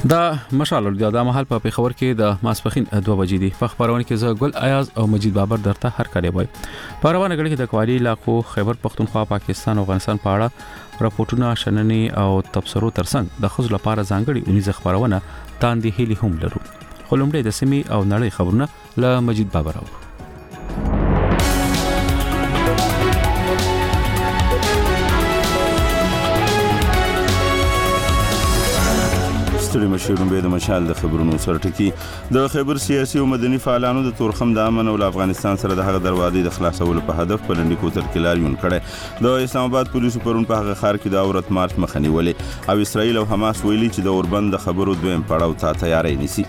دا مشال د مهال په پیښور کې د ماسپخین 2 بجې دي. په خبرونه کې زه ګل ایاز او مجید بابر درته هر کله وای. په روانه غړي کې د کوالي علاقو خیبر پختونخوا پاکستان او افغانستان په اړه راپورټونه شننې او تبصرو ترڅنګ د خزل لپاره ځانګړي اونیزه خبرونه تاندې هلي هم لرو. خلمړې د سیمې او نړۍ خبرونه له مجید بابر او ستړي مشرون به د مشال د خبرونو سره ټکی د خیبر سیاسي او مدني فعالانو د تورخم د امن او افغانستان سره د هغه دروازې د خلاصولو په هدف په لنډی کوتل کې لاریون کړي. د اسلام آباد پولیسو پرون په هغه ښار کې د اورت مارچ مخنی ولې او اسرائیل او حماس ویلي چې د اوربند د خبرو دویم پړاو ته تیاری نیسي.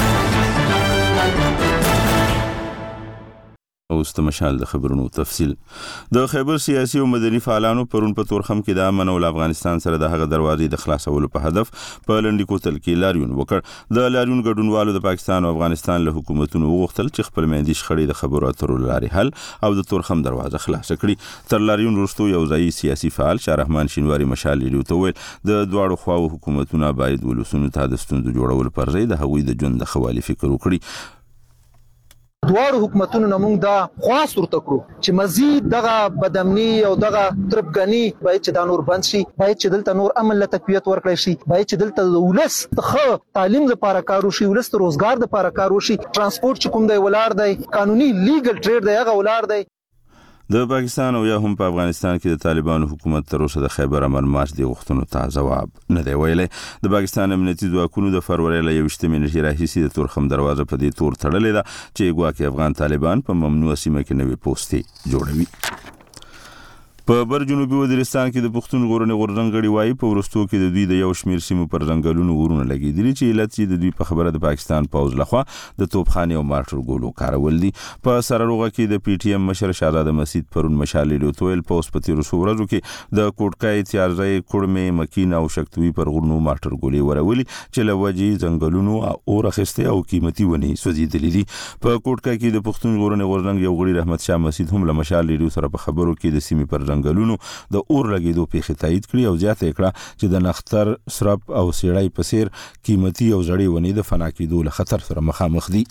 اوس د مشال د خبرونو تفصیل. د خیبر سیاسي او مدني فعالانو پرون په تورخم کې د امن او افغانستان سره د هغه دروازې د خلاصولو په هدف په لنډی کوتل کې لاریون وکړ. د لاریون ګډونوالو د پاکستان او افغانستان له حکومتونو وغوښتل چې خپل میندې شخړې د خبرو اترو لارې حل او د تورخم دروازه خلاص کړي. تر لاریون وروسته یو ځایي سیاسي فعال شاه رحمان شینواری مشال لیدو ویل د دواړو خواو حکومتونه باید ولسونو ته د ستونزو جوړول پر ځای د هغوی د ژوند د خوالي فکر وکړي. دوار حکومتونو نمونږ دا خواست ورته کړو چې مزید دغه بدامني او دغه تربګني باید چې دا نور بند شي، باید چې دلته نور امن له تقویت ورکړي شي، باید چې دلته ولس ته تعلیم لپاره کار وشي، ولس ته روزګار لپاره کار وشي، ترانسپورت چې کوم دی ولار دی، قانوني لیګل ټریډ دی هغه ولار دی. د پاکستان او یا هم په افغانستان کې د طالبانو حکومت تر اوسه د خیبر امن مارچ دی غوښتنو ته جواب نه دی ویلی. د پاکستان امنیتي ځواکونو د فروری له 21 نیټې راهیسې د تورخم دروازه په دې تور تړلې ده چې ګواکې افغان طالبان په ممنوع سیمه کې نوې پوستې جوړوي. په بر جنوبي وزیرستان کې د پښتون غورنې غورځنګ غړي وایي په ورستو کې د دوی د یو شمیر سیمو پر ځنګلونو ورونه لګېدلي چې علت یې د دوی په خبره د پاکستان پوځ لخوا د توپخانې او مارټر ګولو کارول دي. په سرروغه کې د پی ټی ایم مشر شهزاده مسعود پرون مشال لیدویل پوس په تیرو ورځو کې د کوټکای تیارځای کړمې مکین او شکتوي پر غرونو مارټر ګولې ورولي چې له وجې ځنګلونو او رخصته او قیمتي ونې سوځېدلې دي. په کوټکای کې د پښتون غورنې غورځنګ یو غړي رحمت شاه مسعود هم له مشال لیدو سره په خبرو کې د سیمې پر ځنګلونو د اور لګېدو پیښې تایید کړي او زیاته کړه چې د نختر سرپ او سیړای په څیر قیمتي او زړې ونې د فنا کېدو له خطر سره مخامخ دي.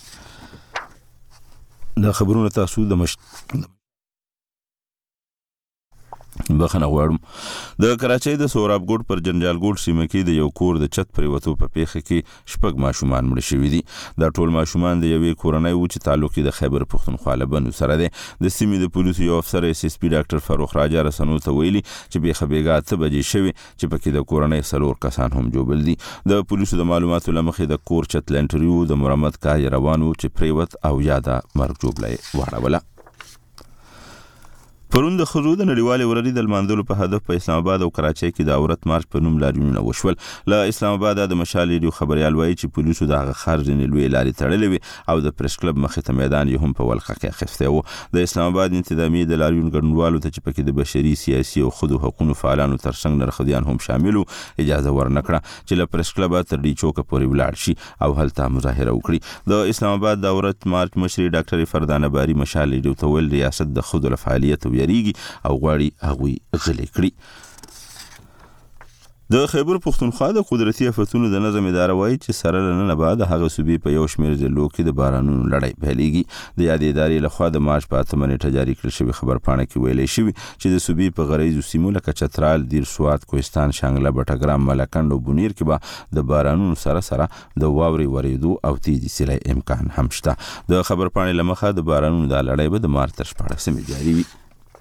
د خبرونو تاسو د بخنه غواړم. د کراچۍ د سوراب ګوټ پر جنجال ګوټ سیمه کې د یو کور د چت پریوتو په پیښه کې شپږ ماشومان مړه شوي دي. دا ټول ماشومان د یوې کورنۍ وو چې تعلق یې د خیبر پښتونخوا له بندو سره دی. د سیمې د پولیسو یو افسر اس اس پی ډاکټر فاروق راجا رسنو ته ویلي چې بیخه بیګا 8 بجې شوي چې پکې د کورنۍ 4 کسان هم جوړل دي. د پولیسو د معلوماتو لمخې د کور چت لنټریو د مرمت کار روانو چې پریوت او یاده مرګ جوړلای واړوله. پرون د خزو د نړیوالې ورځې د لمانځلو په هدف په اسلام آباد او کراچۍ کې د اورت مارچ په نوم لاریونونه وشول. له اسلام آباد د مشال ریډیو خبريال وایي چې پولیسو د هغه ښار ځینې لویې لارې تړلې وې او د پریس کلب مخې ته میدان یې هم په ولقه کې اخیستی و. د اسلام آباد انتظامیې د لاریون ګډونوالو ته چې پکې د بشري سیاسي او ښځو حقوقو فعالانو ترڅنګ نرخدیان هم شامل وو اجازه ورنه کړه چې له پریس کلب تر ډي چوکه پورې ولاړ شي او هلته مظاهره وکړي. د اسلام آباد د اورت مارچ مشري ډاکټر فردانه باری مشال ریډیو ته ویل ریاست د ښځو له فعالیت ویریږي او غواړي هغوی غلي کړي. د خیبر پښتونخوا د قدرتي آفتونو د نظم اداره وایي چې سره له نن بعد هغه صوبې په یو شمېر ضلعو کې د بارانونو لړۍ پیلېږي. د یادې ادارې لخوا د مارچ په 8 نیټه جاري کړل شوې خبرپاڼه کې ویلي شوي چې د صوبې په غرایزو سیمو لکه چترال، دیر سوات، کوهستان، شانګله، بټګرام، ملکنډ او بونیر کې به د بارانونو سره سره د واورې ورېدو او تیزی سیلۍ امکان هم شته. د خبرپاڼې له مخه د بارانونو د لړۍ به د مارچ تر 14 جاري وي.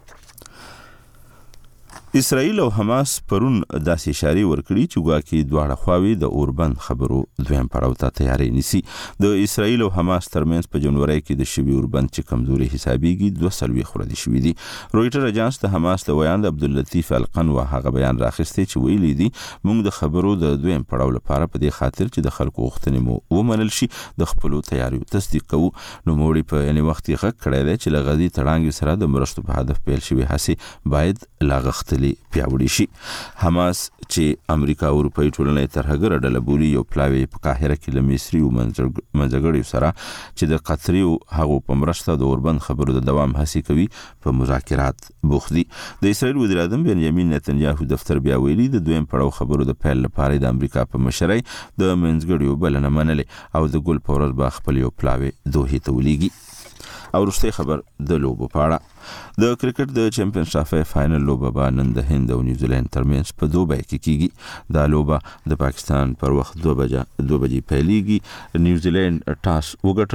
اسرائیل او حماس پرون داسې اشارې ورکړي چې ګواکې دواړه خواوې د اوربند خبرو دویم پړاو ته تیاری نیسي. د اسرائیل او حماس ترمنځ په جنوري کې د شوي اوربند چې کمزوري حسابېږي 240 ورځې شوي دي. رویټر اجانس د حماس د ویاند عبداللطیف القن هغه بیان راخستی چې ویلي دي موږ د خبرو د دویم پړاو لپاره په دې خاطر چې د خلکو غوښتنې مو ومنل شي د خپلو تیاریو تصدیق کوو. نوموړي په یعنې وخت یې غږ کړی دی چې له غزې تړانګې سره د مرستو په هدف پیل شوي هڅې باید لا غښتلې ځلې پیاوړي شي. حماس چې امریکا او اروپאי ټولنې ترهګر ډله بولي یو پلاوی په قاهره کې له مصری او منځګړیو سره چې د قطري او هغو په مرسته د اوربند خبرو د دوام هڅه کوي په مذاکرات بوخت دي. د اسرائیل وزیر اعظم بنیامین نتنیاهو دفتر بیا ویلي د دویم پړاو خبرو د پیل لپاره د امریکا په مشرۍ د منځګړیو بلنه منلې او د ګل په ورځ به خپل یو پلاوی دوحې ته ولېږي. او وروستۍ خبر د لوبو په اړه. د کرکټ د چمپیونز ټرافي فائنل لوبه به نن د هند او نیوزیلند ترمنځ په دوبۍ کې کیږي. دا لوبه د پاکستان پر وخت 2 بجې پیلېږي. نیوزیلند ټاس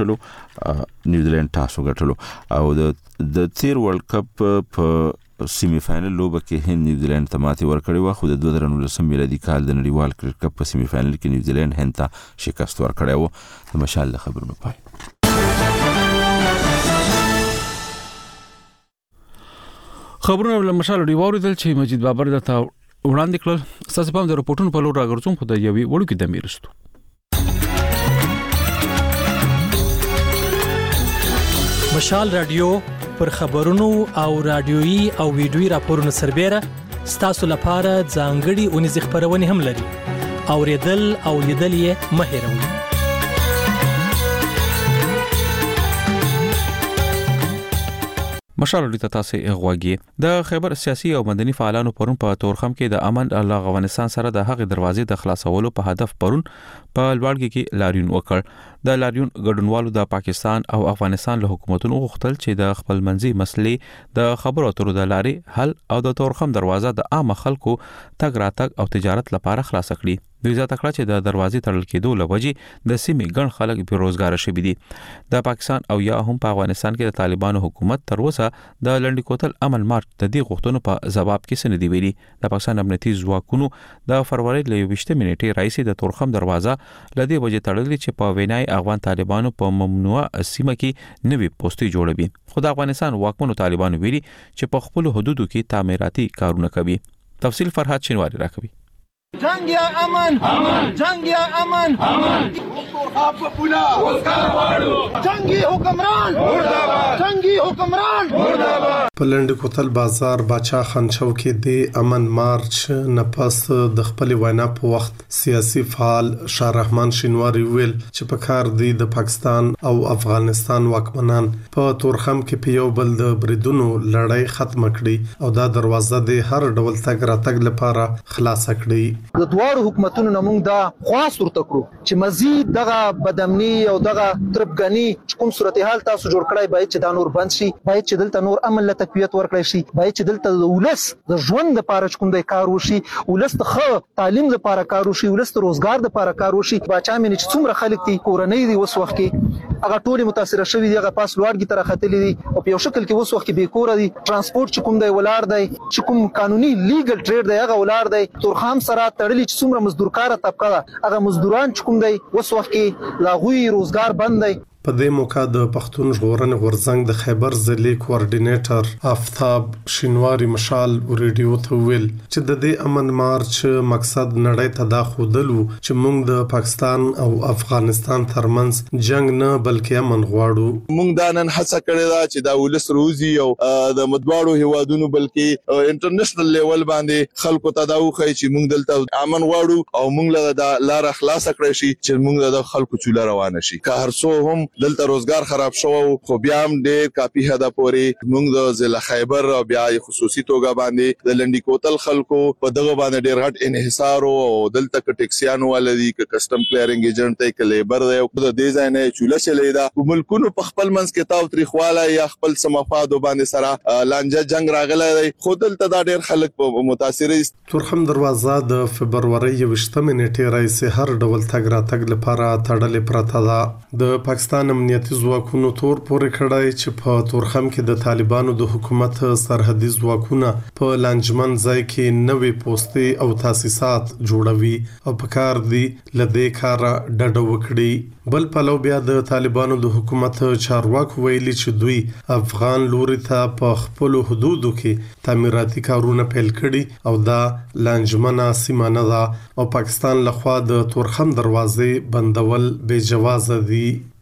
وګټلو او د تیر ورلد کپ په سیمی فائنل لوبه کې هند نیوزیلند ته ماتې ورکړې و، خو د 2019 میلادي کال د نړیوال کرکټ کپ په سیمی فائنل کې نیوزیلند هند ته شکست ورکړی و. د مشال خبرونو پای. خبرونه له مشال دی وریدل چې مجید بابر د تا وړاندې کړل. تاسو په د رپورټونو په لور راګرځوم خو د یوې وړو کې د میرستو. مشال رادیو پر خبرونو او رادیويي او ویډیويي راپورونو سربېره ستاسو لپاره ځانګړي اونیز خبرونه هم لري. اوریدل او لیدل یې مه هېروئ. مشال لري تاسو غواګي. د خیبر سیاسي او مدني فعالانو پرون په تورخم کې د امن الله افغانستان سره د هغې دروازې د خلاصولو په هدف پرون په لوړګي کې لاریون وکړ. د لاریون ګډونوالو د پاکستان او افغانستان له حکومتونو غوښتل چې د خپل منځي مسلې د خبرو اترو د لارې حل او د تورخم دروازه د عام خلکو تګ راتګ او تجارت لپاره خلاص کړي. دوی ځا تکړه چې د دروازې تړل کېدو لوجې د سیمې ګڼ خلک بیروزګار شوي دي. د پاکستان او یا هم په افغانستان کې د طالبانو حکومت تر اوسه د لنډی کوتل امن مارچ د دې غوښتنو په جواب کې سندې ویلي. د پاکستان امنیتي ځواکونو د فروری ل 20 منټې راځي د تورخم دروازه لدی وجې تړلې چې په وینای افغان طالبانو په ممنوع سیمه کې نوې پوسټي جوړوي. خو د افغانستان واکمنو طالبانو ویلي چې په خپل حدودو کې تعمیراتي کارونه کوي. تفصیل فرحات شینواری راکوي. جنگ یا امن جنگ یا امن جنگی حکمران جنگی حکمران پلند کوتل بازار باچا خانچو کې د امن مارچ نفس د خپل وینا په وخت سیاسي فعال شاه رحمان شینواری ویل چې په کار دی د پاکستان او افغانستان واکمنان په تورخم کې په یو بل د بریدونو لړۍ ختم کړي او دا دروازه د هر ډول تګ راتګ لپاره خلاص کړي. د دوه حکومتونو نمونږ دا خاص ورته کړو چې مزید دغه بدامنی او دغه تربګنی کوم صورتحال تاسو جوړ کړای باید چې دا نور بند شي، باید چې دلته نور امن له تقویت ورکړی شي، باید چې دلته ولس د ژوند لپاره کوم د کار وشي، ولس ته تعلیم لپاره کار وشي، ولس ته روزګار لپاره کار وشي. باچا مې چې څومره خلک دي کورنۍ دي اوس وخت کې هغه ټول متاثر شوی دي، هغه پاس لوړګي تر خطلې دي او په یو شکل کې اوس وخت کې بیکور دي. ترانسپورت چې کوم دی ولار دی، چې کوم قانوني لیګل ټریډ دی هغه ولار دی. تورخم سره تړلې چې څومره مزدورکار طبقه ده هغه مزدوران چې کوم دی اوس وخت کې لاغوي روزګار بند دی. په دې موقع د پښتون ژغورنې غورځنګ د خیبر ضلع کوارډینیټر آفتاب شینواری مشال ریډیو ته ویل چې د دې امن مارچ مقصد نړۍ ته دا ښودلو چې موږ د پاکستان او افغانستان ترمنځ جنگ نه بلکې امن غواړو. موږ دا نن هڅه کړې ده چې دا ولس روزي او د مدواړو هیوادونو بلکې انټرنیشنل لیول باندې خلکو ته دا وخی چې موږ دلته امن غواړو او موږ له دا لار خلاص کړی شي چې موږ د خلکو چوله روانه شي. که هر څو هم دلته روزګار خراب شو خو بیا هم ډېر کافي حدا پورې موږ د ضلع خیبر او بیا خصوصي توګه باندې د لنډی کوتل خلکو په دغه باندې ډېر غټ انحصار او دلته ک ټیکسیانو ولدي ک کسٹم کلیرینګ ایجنټ ته ک لیبر دی او د دې ځای نه چوله چلې دا ملکونو په خپل منځ کې تاو تاریخواله یا خپل سمفاد باندې سره لانجه جنگ راغلی دی خو دلته دا ډېر خلک په متاثر دي. تورخم دروازه د فبرवरी 20 منټې راځي هر ډول تګ راتګ لپاره تړلې پرته ده. د پاکستان امنیتي ځواکونو تور پورې کړای چې په تورخم کې د طالبانو د حکومت سرحدي ځواکونه په لانجمن ځای کې نوې پوسټي او تاسیسات جوړوي او په کار دي لدې کار ډډه وکړي. بل پلو بیا د طالبانو د حکومت چارواکو ویلي چې دوی افغان لوري ته په خپل حدودو کې تعمیراتي کارونه پیل کړي او دا لانجمنه سیمه نه ده او پاکستان لخوا د تورخم دروازې بندول بې جواز دي.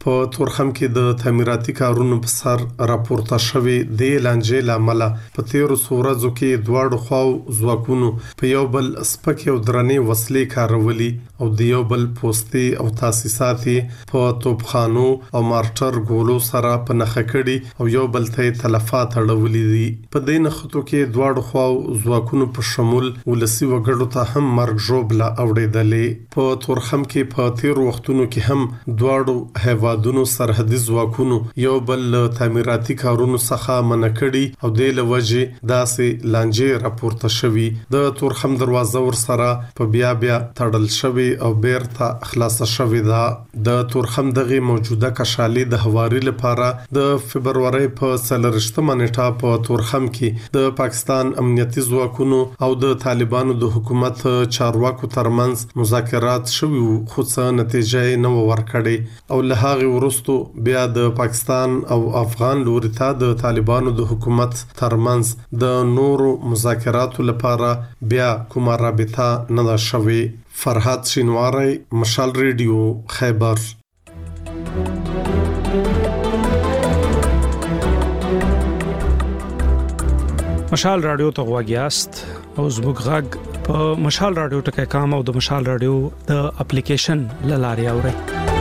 په تورخم کې د تعمیراتي کارونو په سر راپورته شوی د لانجې لامل په 13 ورځو کې دواړو خواو ځواکونو په یو بل سپک او درنې وسلې کارولي او د یو بل پوستي او تاسیسات په توپخانو او مارټر ګولو سره په نخښه کړي او یو بل ته تلفات اړولې دي. په دې نخښتو کې دواړو خواو ځواکونو په شمول ولسی وګړو ته هم مرګ ژوبله اوړېدلې. په تورخم کې په 13 وختونو کې هم دواړو هیوادونو سرحدي ځواکونو یو بل تعمیراتي کارونو څخه منع کړي او د لوجه داسې لانجې راپورته شوی. د تورخم دروازه ور سره په بیا تړل شوی او بیرته خلاص شوی ده. د تورخم دغه موجوده کشالي د هواري لپاره د فبرवरी په 13 نیټه په تورخم کې د پاکستان امنیتي ځواکونو او د طالبانو د حکومت چارواکو ترمنځ مذاکرات شوي خو څه نتیجه نه ورکړي او له هغه وروسته بیا د پاکستان او افغان لوري ته د طالبانو د حکومت ترمنځ د نورو مذاکراتو لپاره بیا کومه رابطه نه ده شوې. فرحات شینواری، مشال ریډیو، خیبر. مشال رادیو ته غواګیاست او زموږ غږ په مشال رادیو ټکي کام او د مشال رادیو د اپلیکیشن لاري اوري.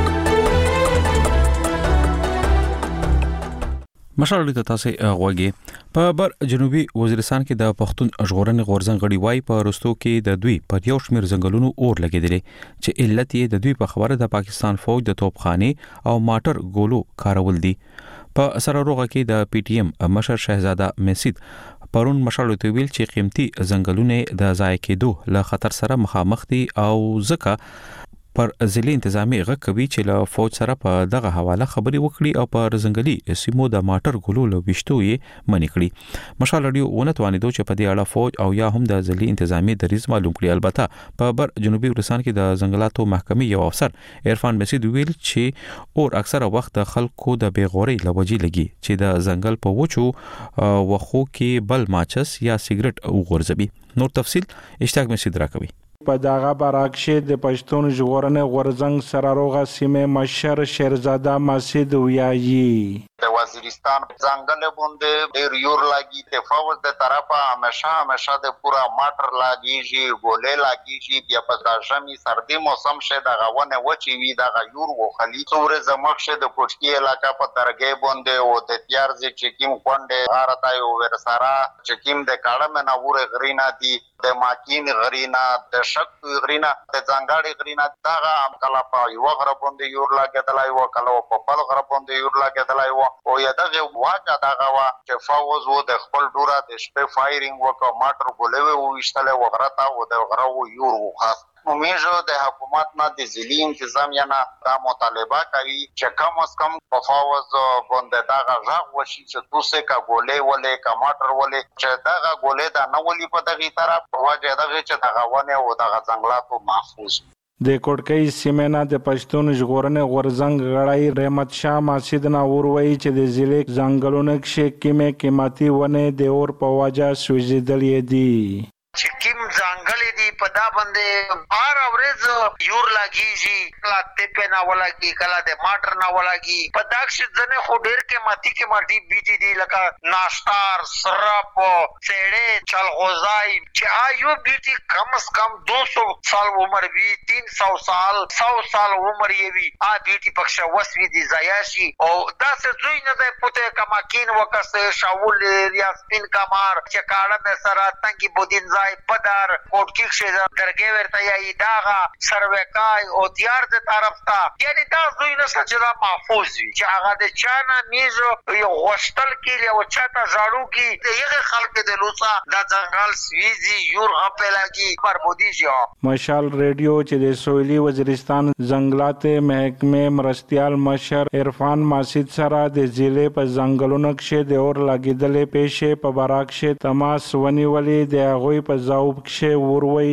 مشال رادیو ته تاسو غواګي په بر جنوبي وزیرستان کې د پښتون ژغورنې غورځنګ غړي وای په رستو کې د دوی پر یو شمیر ځنګلونو اور لګیدلې چې علت یې د دوی په خبره د پاکستان فوج د توپخانه او ماټر ګولو کارول دي. په سراروغه کې د پی ټی ایم مشر شهزاده مسید پرون مشال ته ویل چې قیمتي ځنګلونه د ضایع کېدو له خطر سره مخامخ دي او ځکه پر ځلې انتظامی غږ کوي چې له فوج سره په دغه حواله خبري وکړي او پر ځنګلي سیمو د ماټر ګولو له وشتو یې منې کړي. مشال رادیو ونه توانیدو چې په دې اړه فوج او یا هم د ځلې انتظامی دریز معلوم کړي. البته په بر جنوبي وزیرستان کې د ځنګلاتو محکمې یو افسر عرفان مسید ویل چې اور اکثره وخت د خلکو د بیغوري لوجي لګي چې د ځنګل په وچو وخو کې بل ماچس یا سیګریټ وغورځوي. نور تفصيل اشتاق مسید راکوي. په دغه برعکس د پښتون ژغورنې غورځنګ سراروغه سیمه مشر شهزاده مسید ویایي د وزیرستان ځنګل باندې ډیر یور لاګي د فوج د طرفه همیشه د پورا ماټر لاګيږي ګولې لاګيږي بیا په داشمي سردي موسم شه د غونه وچی وی د یور وخلی څوره زمخ شه د کوټکی علاقہ په درګې باندې او د تیارځي چکیم کونډه غارتای او ورسارا چکیم د کاړه منور غرینا دي د ماکین غرینا د شک غرینا د ځنګاړي غرینا دغه کلا په یو غره باندې یور لاګېدلای و کلا په بل غره باندې یور لاګېدلای و او یادغه واجه دغه وا چې فوز و د خپل ډوره د شپې فایرینګ وکړ ماټر ګولوي او وشتله وغرتا او د غره و یور وخاص موږ د حکومت نه د ځلی انتظام یا نه دا مطالبه کوي چې کم از کم په فوز باندې دغه ژغ وشي چې توسه کا ګولې ولې کا ماټر ولې چې دغه ګولې دا نه ولې په دغه طرف واجه دغه چې دغه ونه او دغه ځنګلاتو محفوظ. د کوټکۍ سیمه د پښتون ژغورنې غورځنګ غړی رحمت شاه مسید نور وایي چې د ضلع ځنګلونو کې قیمتي ونه د اور په وجه سوځیدلې دي. چې کیم ځنګل دي په دا باندې بار اورز یور لاګيږي لاته په نا ولاګي کله د ماټر نا ولاګي په داښ ځنه خو ډیر کې ماټي بیټي دي لکه ناشتار سرپ سړې چلغوزای چې آیو بیټي کم از کم 200 سال عمر وی 300 سال 100 سال عمر یې وی ا بیټي پښه وسوي دي زیاشي او دا څه زوی نه ده پته کما کین وکسه شاول یا سپین کمار چې کاړه د سره تنګي بودین پدار کوټکی شه درګه ورته یا داغه سروکای او تیار د طرف ته یعنی دا زوی نه سچدا محفوظ وي چې هغه د چانه میزو یو غشتل کې او چاته ژاړو کې د یغه خلک د لوسا د ځنګل سويزي یور غپه لاګي بربودي جو. مشال ریډیو چې د سویلي وزیرستان ځنګلات محکمې مرستيال مشر عرفان مسید سره د ضلع په ځنګلونو کې د اور لګیدلې پېښې په براکشه تماس ونیولې د هغوی په ځواب کې وروي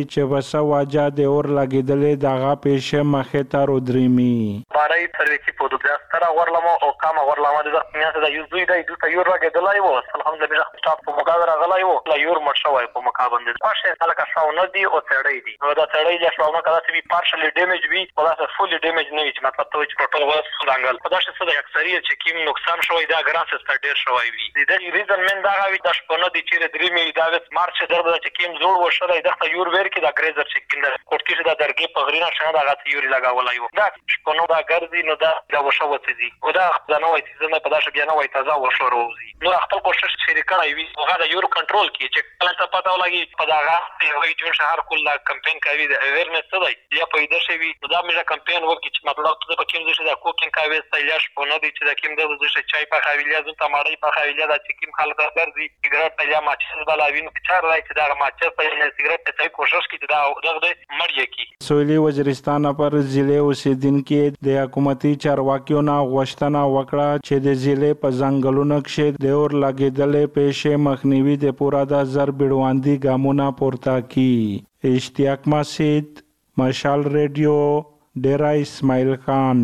چې وسه واجه د اور لګیدلې دغه پیښه مخه ته رودريمي بارای سرویسی په دوه ستاره ورلمو او کما ورلمو د ځکه د یوزوی د دوه یور راګدلای وو الحمدلله سټاپ په مقابله غلای وو لا یور مرشوي په مقابله پښه خلک شاونه دي او تړي دي نو دا تړي له شاونه کله چې پارشلی ډیمیج وي او دا فولي ډیمیج نه وي چې مطلب ته چې ټوټل وس څنګه په داسې څه د اکثریت چې کیم نقصان شوی دا ګران سره ډیر شوی وي د دې ریزن من دا غوي د شپونه دي چې درې می دا د مارچ دربه چې کیم جوړ وشره د یور ور کې دا ګریزر چې کیند کوټ کې دا درګي په غرینا شنه دا غت یوري لگاولای وو دا شپونه دا ګرځي نو دا وشو وځي او دا د نوې سیزن په داسې بیا نوې تازه وشو روزي نو خپل کوشش شریکه وي هغه د یور کنټرول کې چې کله ته پتا ولګي په دا غا یو جوړ شهر کله کمپاین کوي د اویرنس څه دی یا پیدا شوی دا مې کمپاین وکړي چې مطلب ته په کوم ځای دا کوکینګ کوي سایلاش په نه دي چې دا کوم د ځای چای په خویلیا زو تماړی په خویلیا دا چې کوم خلک درځي سیګریټ یا ماچس بلاوین چار راځي چې دا ماچس په سیګریټ ته کوشش کوي دا دغه مړی کی سویلی وزیرستان پر ضلع اوسیدونکو د حکومتي چارواکیو نه غوښتنه وکړه چې د ضلع په ځنګلونو کې د اور لګیدلې پیښې مخنیوي د پورا د زر بیړواندي ګامونه پورته کی اشتیاق مسجد مشال ریډیو ډیرا اسماعیل خان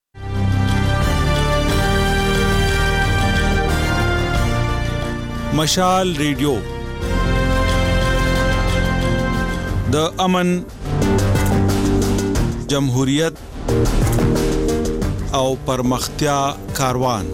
مشال ریډیو د امن جمهوریت او پرمختیا کاروان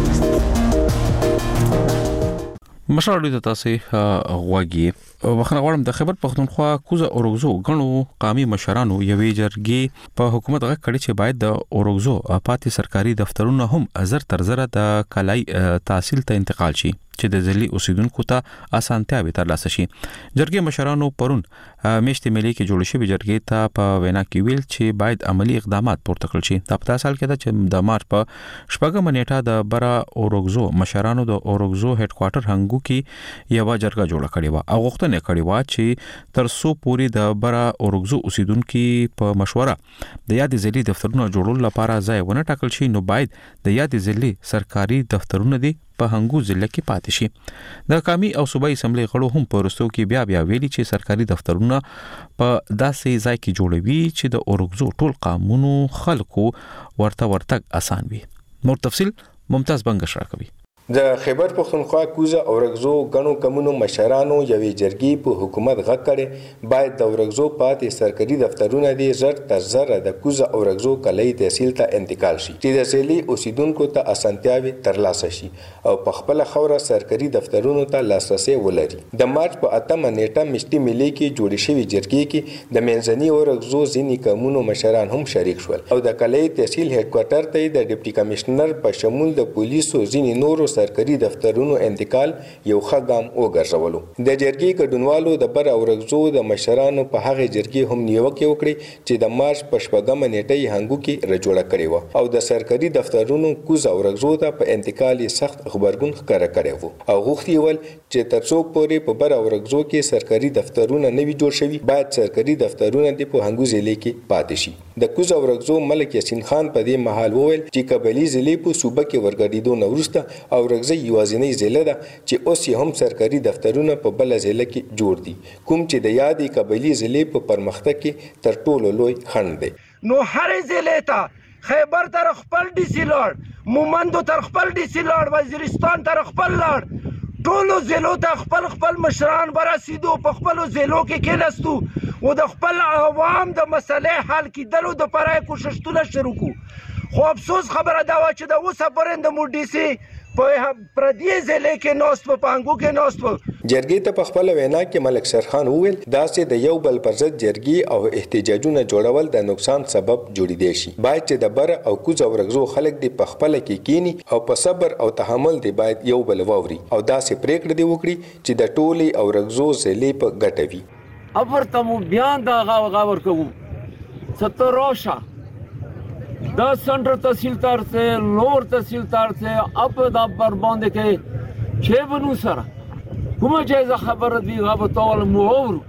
مشال د تاسو غواګي وخنه غواړم د خیبر پختونخوا کوزه اورغزو غنو قومي مشرانو یوې جرګې په حکومت غږ کړي چې باید د اورغزو پاتې سرکاري دفترونه هم ازر تر زره د کلای تحصیل ته انتقال شي چې د ځلي اوسیدونکو ته اسانتیا به ترلاسه شي جرګې مشرانو پرون میشتې ملي کې جوړ شوی جرګې ته په وینا کې ویل چې باید عملی اقدامات پورته کړل شي د پتا سال کې د چې د مارچ په شپږم نیټه د برا اورغزو مشرانو د اورغزو هډ کوارټر هنګو کې یو جرګه جوړه کړې و او غوښتنه کړې و چې تر څو پورې د برا اورغزو اوسیدونکو په مشوره د یاد ځلي دفترونو جوړولو لپاره ځای ونه ټاکل شي نو باید د یاد ځلي سرکاري دفترونه دي په هنګو ضلع کې پاتې شي د قومي او صوبایي اسمبلی غړو هم په رستو کې بیا ویلي چې سرکاري دفترونه په داسې ځای کې جوړوي چې د اورغزو ټول قانونو خلکو ورته آسان وي نور تفصيل ممتاز بنګش راکوي د خیبر پختونخوا کوزه اورغزو غنو کمونو مشرانو یوې جرګې په حکومت غږ کړي باید د اورغزو پاتې سرکاري دفترونه دي زر تر زر د کوزه اورغزو کلي تحصیل ته انتقال شي چې د ځلي اوسیدونکو ته اسانتیاوي ترلاسه شي او په خپل خوره سرکاري دفترونو ته لاسرسي ولري د مارچ په 8 نیټه مشتي ملي کې جوړ شوی جرګې کې د منځني اورغزو ځینی کمونو مشران هم شریک شول او د کلي تحصیل هډ کوارټر ته د ډیپټي کمشنر په شمول د پولیسو ځینی نورو سرکاري دفترونو انتقال یو خګام وګرځولو د جرګې ګډونوالو د بر اورغزو د مشرانو په هغه جرګې هم نیوکه وکړي چې د مارچ په شپږم نیټه هنګو کې رجوړه کړې و او د سرکاري دفترونو کوز اورغزو ته په انتقال سخت خبرګون ښکاره کړی و او غوښتي ول چې تر څو پورې په بر اورغزو کې سرکاري دفترونه نه وي جوړ شوي باید سرکاري دفترونه د په هنګو ضلع کې پاتې شي د کوز اورغزو ملک یاسین خان په دې محل وویل چې قبلي ضلع په صوبه کې ورګډیدو نو وروسته اورغزي یوازینی ضلع ده چې اوس هم سرکاري دفترونه په بل ضلع کې جوړ دي کوم چې د یادې قبلي ضلع په پرمختګ کې تر ټولو لوی خنډ دی نو هر ضلع ته خیبر تر خپل ډي سي لاړ مومندو تر خپل ډي سي لاړ وزیرستان تر خپل لاړ ټولو ضلعو ته خپل مشران برسیدو په خپل ضلعو کې کېناستو او د خپل عوام د مسلې حل کېدلو د پرای کوششونه شروع کو خو افسوس خبره دا و چې د اوسه پرند مو ډي سي په پردي ضلع کې نوست په پانګو کې نوست جرګې ته په خپل وینا کې ملک سرخان وویل داسې د یو بل پر ضد جرګې او احتجاجونه جوړول د نقصان سبب جوړیدي شي باید چې د بر او کوز اورغزو خلک دی په خپل کې کینی او په صبر او تحمل دی باید یو بل ووري او داسې پریکړه دی وکړي چې د ټولي اورغزو ضلع په ګټه وي ابرتمو بیان دا غاور کوو ستروشا دا سنٹر تحصیلدار سے لور تحصیلدار سے اپ دا پر باندې کې چه بنو سره کومه جایزه خبر دی غو تول مور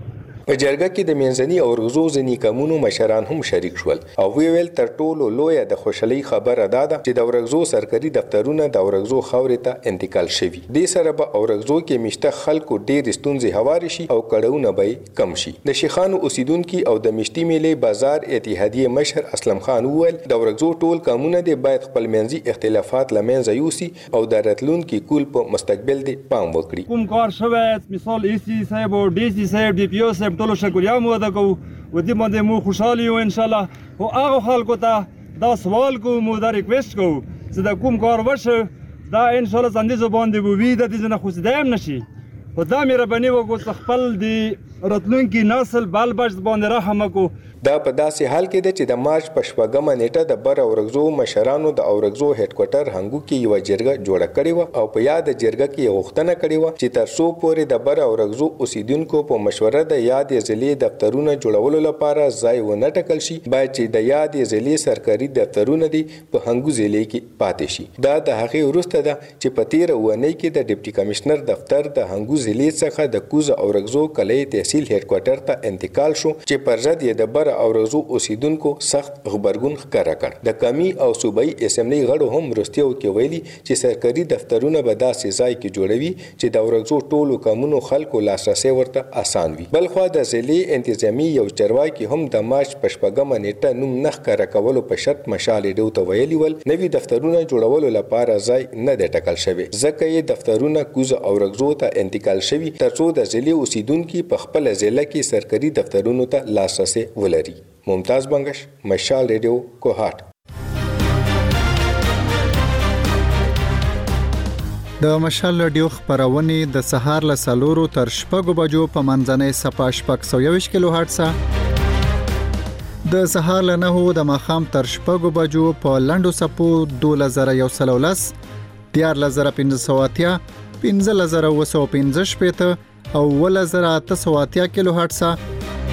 په جرګه کې د منځني او ورغزو ځینی کمونو مشران هم شریک شول او ویل تر ټولو لوی د خوشحالي خبره ده چې د ورغزو سرکاري دفترونه د ورغزو خاورې ته انتقال شوي. د سره به ورغزو کې مشته خلکو ډېر ستونزې هواري شي او کړهونه به کم شي. د شیخانو اوسیدونکو او د مشتي میلې بازار اتحادیه مشر اسلم خان وویل د ورغزو ټول قانون دی باید خپل منځي اختلافات لمنځه یوسي او د راتلونکي کول په مستقبل دی پام وکړي. کوم کار شوی مثال ایسی صاحب او ډي سي صاحب دی پی او صاحب ټول شکریا مو ادا کوو و دې باندې مو خوشحالي یو ان شاء الله. او هغه خلکو ته دا سوال کوو مو دا ریکوست کوو چې دا کوم کار وشه دا ان شاء الله څنګه باندې بو وی د دې نه خوشدایم نشي. په دا مهرباني وکړو خپل دی راتلونکي نسل بال بچ باندې رحم وکړو. دا په داسې حال کې ده چې د مارچ په 8 نیټه د بر اورغزو مشرانو د اورغزو هډ کوارټر هنګو کې یو جرګه جوړه کړې و او په یاد جرګه کې غوښتنه کړې و چې تر څو پورې د بر اورغزو اوسیدونکو په مشوره د یاد ضلعي دفترونه جوړولو لپاره ځای ونه ټاکل شي باید چې د یاد ضلعي سرکاري دفترونه دی په هنګو ضلع کې پاتې شي. دا د هغې وروسته ده چې په 13 اونۍ کې د ډیپټي کمشنر دفتر د هنګو ضلع څخه د کوز اورغزو کلي تحصیل هډ کوارټر ته انتقال شو چې پر ضد یې د بر اورغزو اوسیدونکو سخت خبرګون ښکاره کړ. د قومي او صوبایي اسمبلی غړو هم وروستیو کې ویلي چې سرکاري دفترونه به داسې ځای کې جوړوي چې د اورغزو ټولو قومونو خلکو لاسرسي ورته اسان وي. بلخوا د ضلعي انتظامی یو چارواکي هم د مارچ په 8 نیټه نوم نه ښکاره کولو په شرط مشال ډیو ته ویلي ول نوي دفترونه جوړولو لپاره ځای نه دی ټاکل شوی ځکه یې دفترونه کوز اورغزو ته انتقال شوي ترڅو د ضلعي اوسیدونکو په خپل ضلع کې سرکاري دفترونو ته لاسرسي ولري. ممتاز بنگش، مشال ریډیو، کوهات. د مشال ریډیو خبرونه د سهار له 4 تر 6 بجو په منځنۍ صفه 620 کیلو هرتز د سهار له 9 د ماخام تر 6 بجو په لندو سپو 2113 14580 15915 او 1880 کیلو هرتز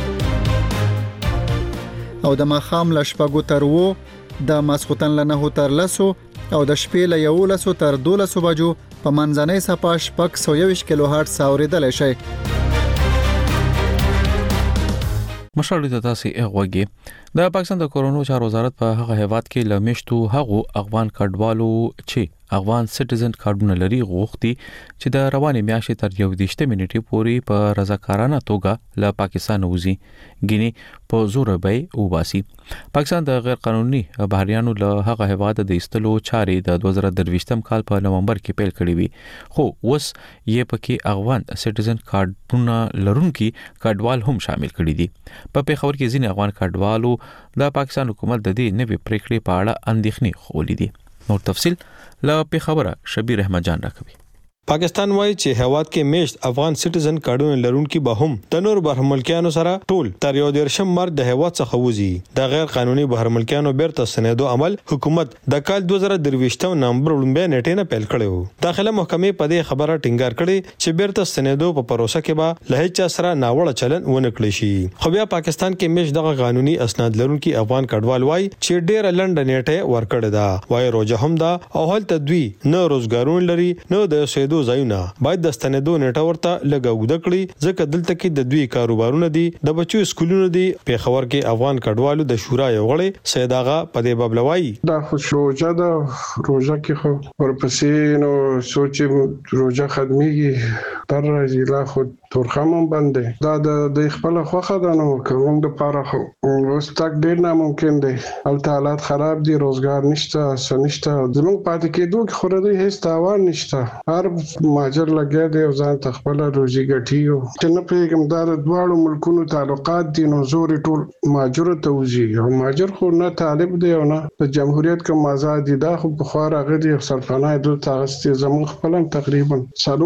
او د ماخام له 6 تر 9 د ماسختن له 9 تر 10 او د شپې له 11 تر 12 بجو په منځنۍ صفه 620 کیلو هرتز اوریدل شي. مشرل ته تاسو غوږی د پاکستان د کورونو چارو وزارت په هغه هیواد کې لمشتو هغه افغان کډوالو چې افغان سټیزن کارډونه لري غوښتي چې د رواني میاشتې تر 11 منټې پورې په رضاکارانه توګه له پاکستان وځي ګینی په زور به وباسي. پاکستان د غیر قانوني بهريانو له هغه هیواد د ایستلو چارې د 2023م کال په نومبر کې پیل کړې وي خو اوس یې پکې افغان سټیزن کارډونه لرونکي کډوال هم شامل کړي دي. په پیښور کې ځینې افغان کډوالو د پاکستان حکومت د دې نوې پریکړې په اړه اندېښنې خولې دي. نور تفصيل له پیښور شبیر احمد جان راکوي. پاکستان وایي چې هواد کې میشت افغان سټیزن کارډونه لرونکي به هم د نور بهرملکیانو سره ټول تر 11 مارچ د هواد څخه وځي. د غیر قانوني بهرملکیانو بیرته سنیدو عمل حکومت د کال 2023 نومبر لومبه نیټه نه پیل کړو. داخله محکمې په دې خبره ټینګار کړي چې بیرته سنیدو په پروسه کې به له هیڅ سره ناوړه چلن ونه کړی شي. خو بیا پاکستان کې میشت دغه قانوني اسناد لرونکي افغان کډوال وایي چې ډېر لنډ نیټه ورکړه ده وایي روزه هم ده او هل تدوی نه روزګارون لري نه د سیدو ځایونه باید د ستنېدو نیټه ورته لګاوده کړي ځکه دلته کې د دوی کاروبارونه دي د بچو سکولونه دي. پیښور کې افغان کډوالو د شورا یو غړی سید آغا په دې بابلوي دا خوشروجه ده روزه کې خو ورپسې نو سوچ روزه خدمتي تر راځي لا خو تورخم باندې دا د خپل خوخه ده نو کوم د پاره خو اوس تک ډیر ناممکن دی. حالات خراب دي روزګار نشته سنشته زموږ پاتې کېدو کې خو د هیڅ تاوان نشته هر ماجر لګیا دی او ځان تخپل روزي ګټیو چې نه پیګم دا د دواړو ملکونو تعلقات دي نو زور ټول ماجر ته وځي او ماجر خو نه طالب دی او نه د جمهوریت کوم آزاد دي دا خو په خور غدي سلطنه د تاسو زمون خپلم تقریبا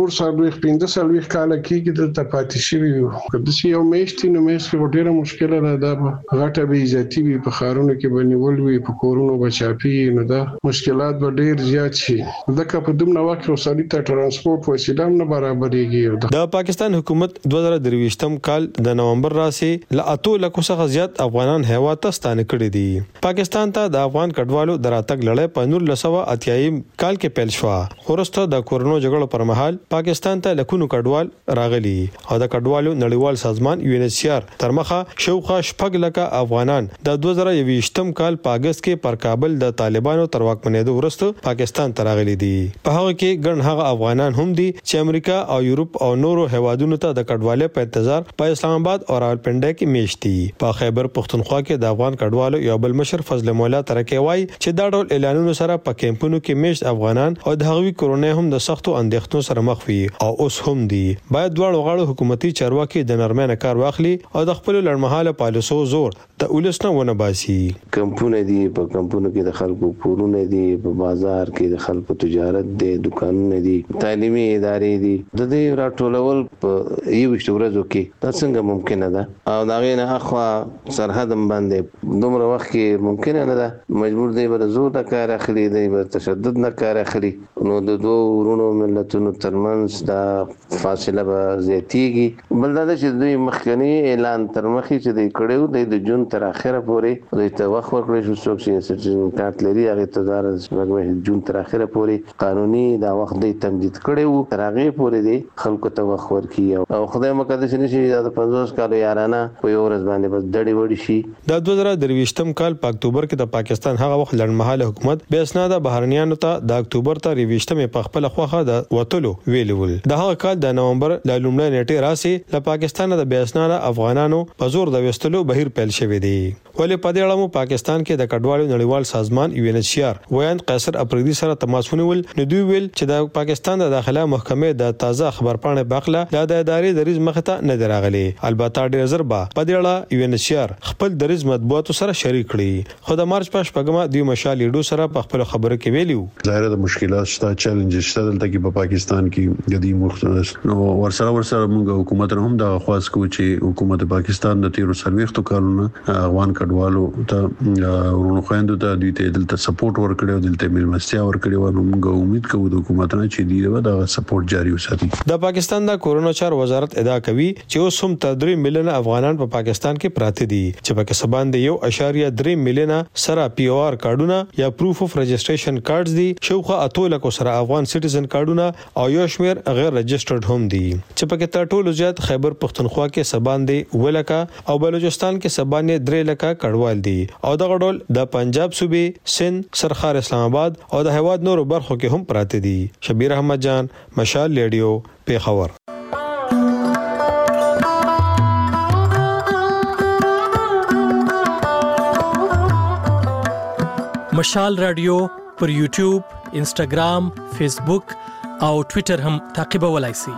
4 کال کېږي د پاتې شي وي کله چې یو میشتي نو میشتي ډیره مشکله ده دا غټه به عزتي وي په خارونو کې بنول وي په کورونو بچاپي نو دا مشکلات به ډیر زیات شي ځکه په دومره وخت وسایل ته ترانسپورت وسیله نه برابرېږي. د پاکستان حکومت 2023م کال د نومبر راسي ل 8 لک څخه زیات افغانان هیواد ته ستانه کړي دي. پاکستان ته د افغان کډوالو دراتګ لړۍ په 1980 کال کې پیل شو. خورسته د کورونو جګړو پر مهال پاکستان ته لکونو کډوال راغلي او د کډوالو نړیوال سازمان UNHCR تر مخه شوخه شپږ لکه افغانان د 2020م کال په اگست کې پر کابل د طالبانو تر واکمنېدو وروسته پاکستان ته راغلي دي. په هغه کې ګڼ هغه افغانان هم دي چې امریکا او یورپ او نورو هیوادونو ته د کډوالۍ په انتظار په اسلام آباد او راولپنډي کې میشت دي. په خیبر پختونخوا کې د افغان کډوالو یو بل مشر فضل مولا ترکي وایي چې دا ډول اعلانونو سره په کیمپونو کې میشت افغانان او د هغوی کورونه هم د سختو اندېښنو سره مخ وي او اوس هم دي. باید دواړو غاړو حکومتي چارواکي د نرمۍ کار واخلي او د خپل لړمحاله پالیسو زور د ولس نه ونه باسي. کمپونه دي، په کمپونو کې د خلکو پورونه دي، په بازار کې د خلکو تجارت دي، دکانونه دي، تعلیمي ادارې دي. د دې راټولول په یو ورځو کې دا څنګه ممکنه ده او دا غینه اخوا سرحد باندې دومره وخت کې ممکنه نه ده. مجبور دی بر زور د کار اخلي، دی بر تشدد نه کار اخلي. نو د دوه ورونو ملتونو ترمنځ دا فاصله به زیاتیږي. بل دا چې دوی مخکنی اعلان تر مخې چې دوی کړو د جون تر اخره پورې دوی ته وخت ورکړی شو. څوک چې سټیزن کارت لري هغه ته جون تر اخره پورې قانوني دا وخت دی تمدید کړو، تر هغه پورې دی خلکو ته وخت ورکړي او خدای مقدس نشي د 50 کالو یارانه په یو ورځ باندې بس ډډې وړي شي. د 2023م کال په اکتوبر کې د پاکستان هغه وخت لړمحاله حکومت به اسناد بهرنیانو ته د اکتوبر ته 23م په خپل خوخه د وټلو ویلول. د هغه کال د نومبر د لومړۍ نیټه راسي له پاکستان د بیا اسناد افغانانو په زور د وستلو بهیر پیل شوی دی. ولې په دې اړه مو پاکستان کې د کډوالو نړیوال سازمان UNHCR ویان قیصر افریدي سره تماس ونیول. نو دوی ویل چې د پاکستان د داخله محکمې د تازه خبرپاڼې باخله د ادارې د ریز مخته نه دراغلي. البته ډیر زر به په دې اړه UNHCR خپل د ریز مطبوعاتو سره شریک کړي. خو د مارچ په شپږمه دوی مشال لیډو سره په خپل خبره کې ویلیو ظاهر د مشکلات شته، چیلنجز شته دلته کې په پاکستان کې د دې مختلف نو ورسره موږ حکومت هم د خاص کو چې حکومت پاکستان د 13 کالونو افغان کډوالو ته ورونو خويندو ته دوی ته دلته سپورټ ورکړي، دلته ملمستیا ورکړي. نو موږ امید کوو د حکومت نه چې دوی دا سپورټ جاری وساتي. د پاکستان د کورونا چار وزارت ادعا کوي چې اوس هم 3 میلیونه افغانان په پاکستان کې پراته دي چې په کسبان د 1.3 میلیونه سره POR کارډونه یا پروف اف رجسټریشن کارډز دي. شوخه اتول کو سره افغان سټیزن کارډونه او یو شمیر غیر رجسټرډ هم دي چې په کې تر ټولو زیات خیبر پختونخوا کې سبان دي ولکه او بلوچستان کې سبان 3 لکه کډوال دي او د غډول د پنجاب صوبې سند سرخار اسلام آباد او د هواد نورو برخو کې هم پراته دي. شبیر احمد جان، مشال ریډیو، پیښور. مشال رادیو پر یوټیوب، انسټاګرام، فیسبوک او ټوئیټر هم تعقیبولای شئ.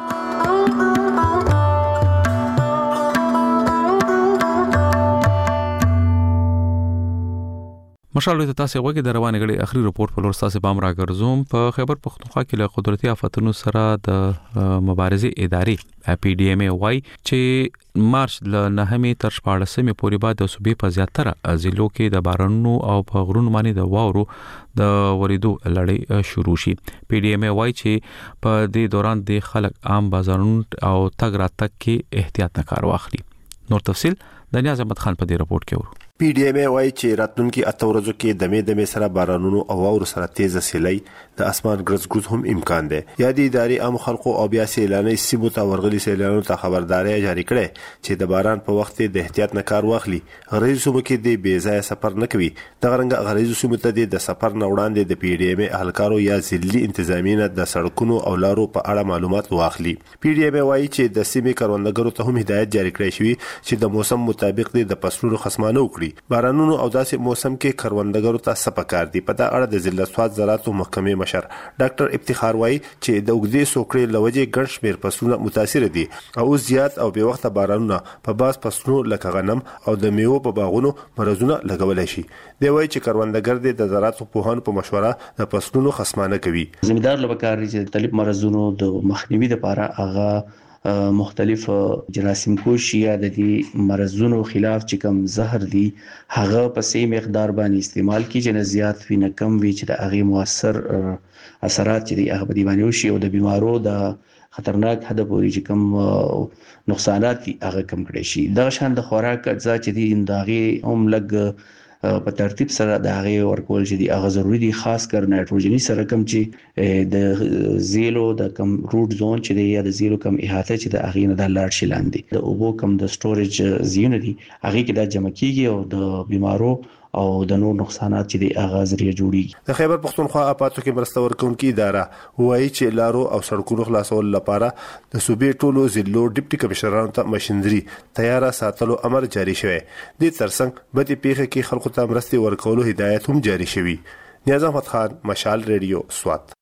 مشال ته تاسو وګورئ د روانه غړي اخري رپورت په لور تاسو بام راګرځوم. په خیبر پختونخوا کې له قدرتي آفاتونو سره د مبارزې ادارې PDMA وای چې مارچ ل 9 تر 14 پورې بعد د صوبې په زیاتره ضلعو کې د بارانونو او په غرونو باندې د واورو د وریدو لړۍ شروع شي. PDMA وای چې په دې دوران د خلک عام بازارونو او تګ راتګ کې احتیاط نه کار واخلي. نور تفصيل د نیاز احمد خان په دې رپورت کې ورو. PDMA وایي چې راتلونکي 8 ورځو کې دمه سره بارانونو او واورو سره تیز سیلۍ د اسمان ګرځګوز هم امکان دی. یادې ادارې عام خلکو او بیا سیلاني سیمو ته ورغلي سیلانو ته خبرداري جاری کړې چې د باران په وخت د احتیاط نه کار واخلي. غریزو سیمو کې د بې ځای سفر نه کوي. د غرنګ غریزو سیمو ته د سفر نه وړاندې د PDMA اهلکارو یا ځلي انتظامیه د سړکونو او لارو په اړه معلومات واخلي. PDMA وایي چې د سیمې کروندګرو ته هم هدایت جاری کړی شوی چې د موسم مطابق د فصلونو خصمانه وکړي. بارانونو او داسې موسم کې کروندګرو ته سپکار دي. په دا اړه د ضلع سواد زراعت محکمې مشر ډاکټر افتخار وایي چې د وګړي سوکړې لوجې ګڼ شمېر فصلونه متاثر دي او زیات او به وخت بارانونه په باز فصلونو لکه غنم او د میوه په باغونو مرزونه لګولای شي. دی وایي چې کروندګر د زراعت پوهانو په مشوره د فصلونو خصمانه کوي. زمیندار لپاره چې طالب مرزونو د مخنیوي لپاره هغه مختلف جراثیم کوشي یا د دې مرزونو خلاف چې کوم زهر دي هغه په سي مقدار باندې استعمال کیږي، نه زیات وي نه کم وي، چې د هغه مؤثر اثرات چې دی هغه په دی باندې وشي او د بیمارو د خطرناک حد پورې چې کوم نقصانات دي هغه کم کړي شي. دا شان د خوراک اجزا چې دي داغي هم لګ په ترتیب سره د هغه ورکول چې دی هغه ضروری دي، خاص کر نایټروجني سره کم چې د زیلو د کم روټ زون چې دی یا د زیلو کم احاطه چې د هغه نه د لاړ شي لاندې د اوبو کم د سټوریج زیونه دي هغه کې د جمع کیږي او د بیمارو او د نور نقصانات چې د اغاز لري جوړیږي. د خیبر پختونخوا اپاتو کې مرسته ورکونکو اداره وایي چې لارو او سړکونو خلاصول لپاره د صوبې ټولو ضلعو ډیپټي کمشنرانو ته ماشينري تیار ساتلو امر جاری شوی. د ترڅنګ بدی پیښه کې خلکو ته مرسته ورکولو هدایت هم جاری شوی. نیاز احمد خان، مشال ریډیو، سوات.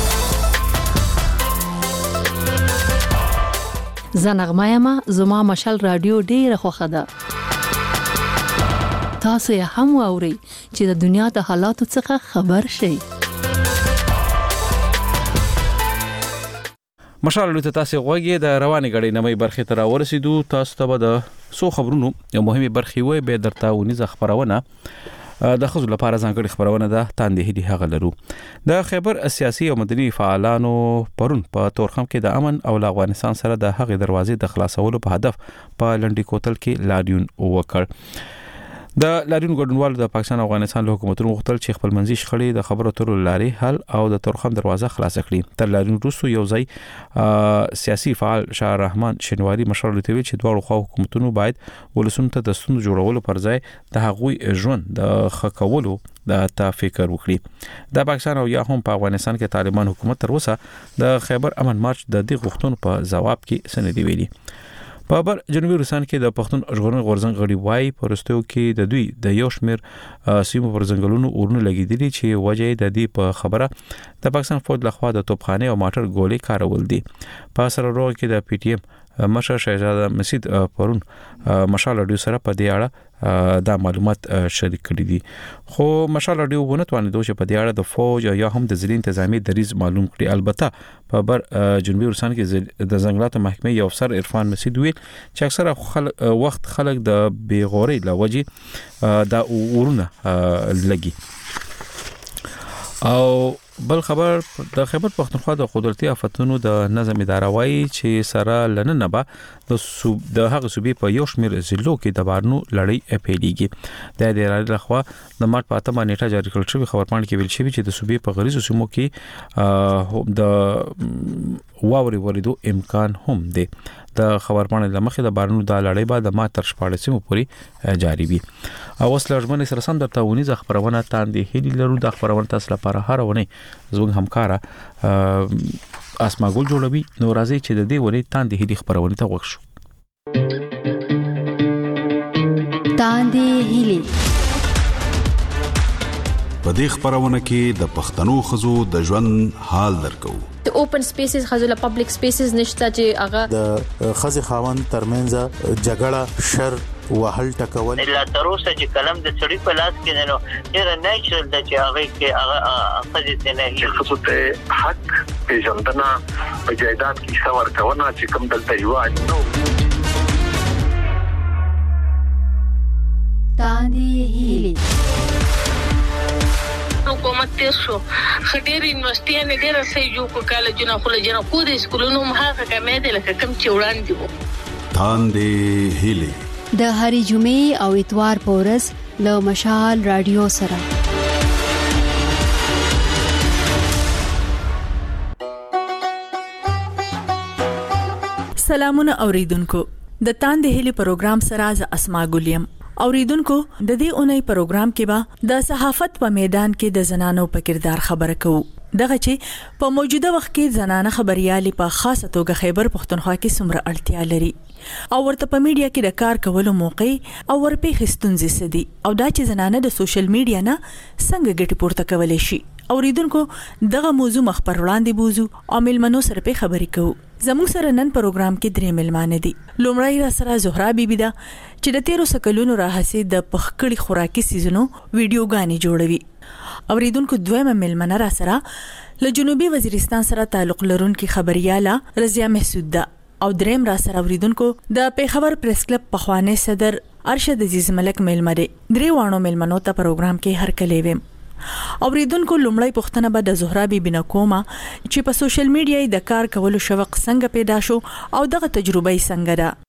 زنغمایما زما مشال رادیو ډیره خوښه ده. تاسو یې هم واورئ چې د دنیا د حالاتو څخه خبر شئ. مشال له تاسو غوږی د رواني غړي نمې برخه تر ورسېدو. تاسو ته د سو خبرونو یو مهمه برخه وي به درته ونیزه خبرونه د خزو لپاره ځانګړي خبرونه ده تاندې هدي هغه لرو. د خیبر سیاسي او مدني فعالانو پرون په تورخم کې د امن او افغانستان سره د هغې دروازې د خلاصولو په هدف په لنډي کوتل کې لاریون وکړ. د لاریون ګډونوالو د پاکستان او افغانستان له حکومتونو غوښتل چې خپل منځي شخړې د خبرو اترو لارې حل او د تورخم دروازه خلاص کړي. تر لاریون وروسته یو ځای سیاسي فعال شاه رحمان شینواری مشر لوي چې دواړو خوا حکومتونو باید ولسونو ته د ستونزو جوړولو پر ځای د هغوی ژوند د خکولو د فکر وکړي. د پاکستان او یا هم په افغانستان کې طالبان حکومت تر اوسه د خیبر امن مارچ د دې غوښتنو په جواب کې سندې ویلي. په بر جنوبي روسان کې د پښتون ژغورنې غورځنګ غړي وای پرستو کې د دوی د یو شمیر سیمو پر ځنګلونو اورونه لګیدلي چې وجه د دې په خبره د پاکستان فوج لخوا د توپخانه او ماټر ګولې کارول دي. په سره روغ کې د پی ټی ایم مشر شهزاده مسعود پرون مشال رادیو سره په دې اړه دا معلومات شریک کړي دي. خو مشال رادیو ونه توانیدو چې په دې اړه د فوج یا هم د ځینې انتظامی دریز معلوم کړي. البته په بر جنوبي روسان کې د ځنګلاتو محکمې یو افسر عرفان مسعود ویل چې اکثره وخت خلک د بیغوري لوجې دا ورونه لګي. او بل خبر د خیبر پختونخوا د قدرتي آفتونو د نظم اداره وایي چې سره لننه به د هغه صوبې په یو شمیر ضلعو کې د بارنو لړۍ پیلېږي. د ادارې لخوا د مارچ په 8 نیټه جاری کړل شوی خبرپاڼه کې ویل شوی چې د صوبې په غریزو سیمو کې د واوري وریدو امکان هم دی. د خبرپاڼې لمخې د بارنو د لړۍ بعد د ماتر 14 سیمو پورې جاری وي. او وسلرمن سره سم درته ونیزه خبرونه تاندې هلي لرو. د خبرونه تاسو لپاره هر ونه زوږ همکارا اسماګل جوړوي. نو راځي چې د دې ونی تاندې هلي خبرونه ته وښو. تاندې هلي په دې خبرونه کې د پښتنو خزو د ژوند حال درکو. د اوپن سپیسز خزو له پبلک سپیسز نشته چې هغه د خزي خاوند ترمنځ جګړه شر وهل ټکول لا تر اوسه چې کلم د سړي په لاس کې نه نو ډېر نیچرل د چې هغه کې هغه خزي نه چې خصوص ته حق پیژندنه په جایداد کې څور کونه چې کوم دلته یو نو تاندې هلي حکومت تیر شو خډیر یونیورسيټي نه ډیر سې جو کو کالجونه خو له جنا کو د سکولونو مخه کمې دي لکه کم چې وړاندې وو. تاندې هلي د هری جمعې او اتوار پورس له مشال رادیو سره. سلامونه اوریدونکو، د تاندې هلي پروګرام سره ز اسما ګلیم. اوریدونکو، د دې اونۍ پروګرام کې به د صحافت په میدان کې د زنانو په کردار خبره کوو. دغه چې په موجوده وخت کې زنانه خبريالي په خاصه توګه خیبر پختونخوا کې څومره اړتیا لري او ورته په میډیا کې د کار کولو موقع او ورپېښې ستونزې سدي او دا چې زنانه د سوشل میډیا نه څنګه ګټه پورته کولای شي. اوریدونکو، دغه موضوع مخ پر وړاندې بوزو او ملمنو سره په خبرې کوو. زموږ سره نن پروګرام کې درې ملمانه دي. لومړی را سره زهرا بیبي ده چې د 13 سکلونو راهسي د پخکړی خوراکي سیزونو ویډیوګانې جوړوي. اوریدونکو، دویمه ملمنه را سره له جنوبي وزیرستان سره تعلق لرونکي خبرياله رضیا محسود ده او دریم را سره اوریدونکو د پیښور پریس کلب پخوانی صدر ارشد عزیز ملک ملمره. درې وانو ملمنو ته پروګرام کې هر کله ویم. اوریدونکو، لومړی پوښتنه به د زهرا بیبي نه کومه چې په سوشل میډیا د کار کولو شوق څنګه پیدا شو او دغه تجربه یې څنګه ده.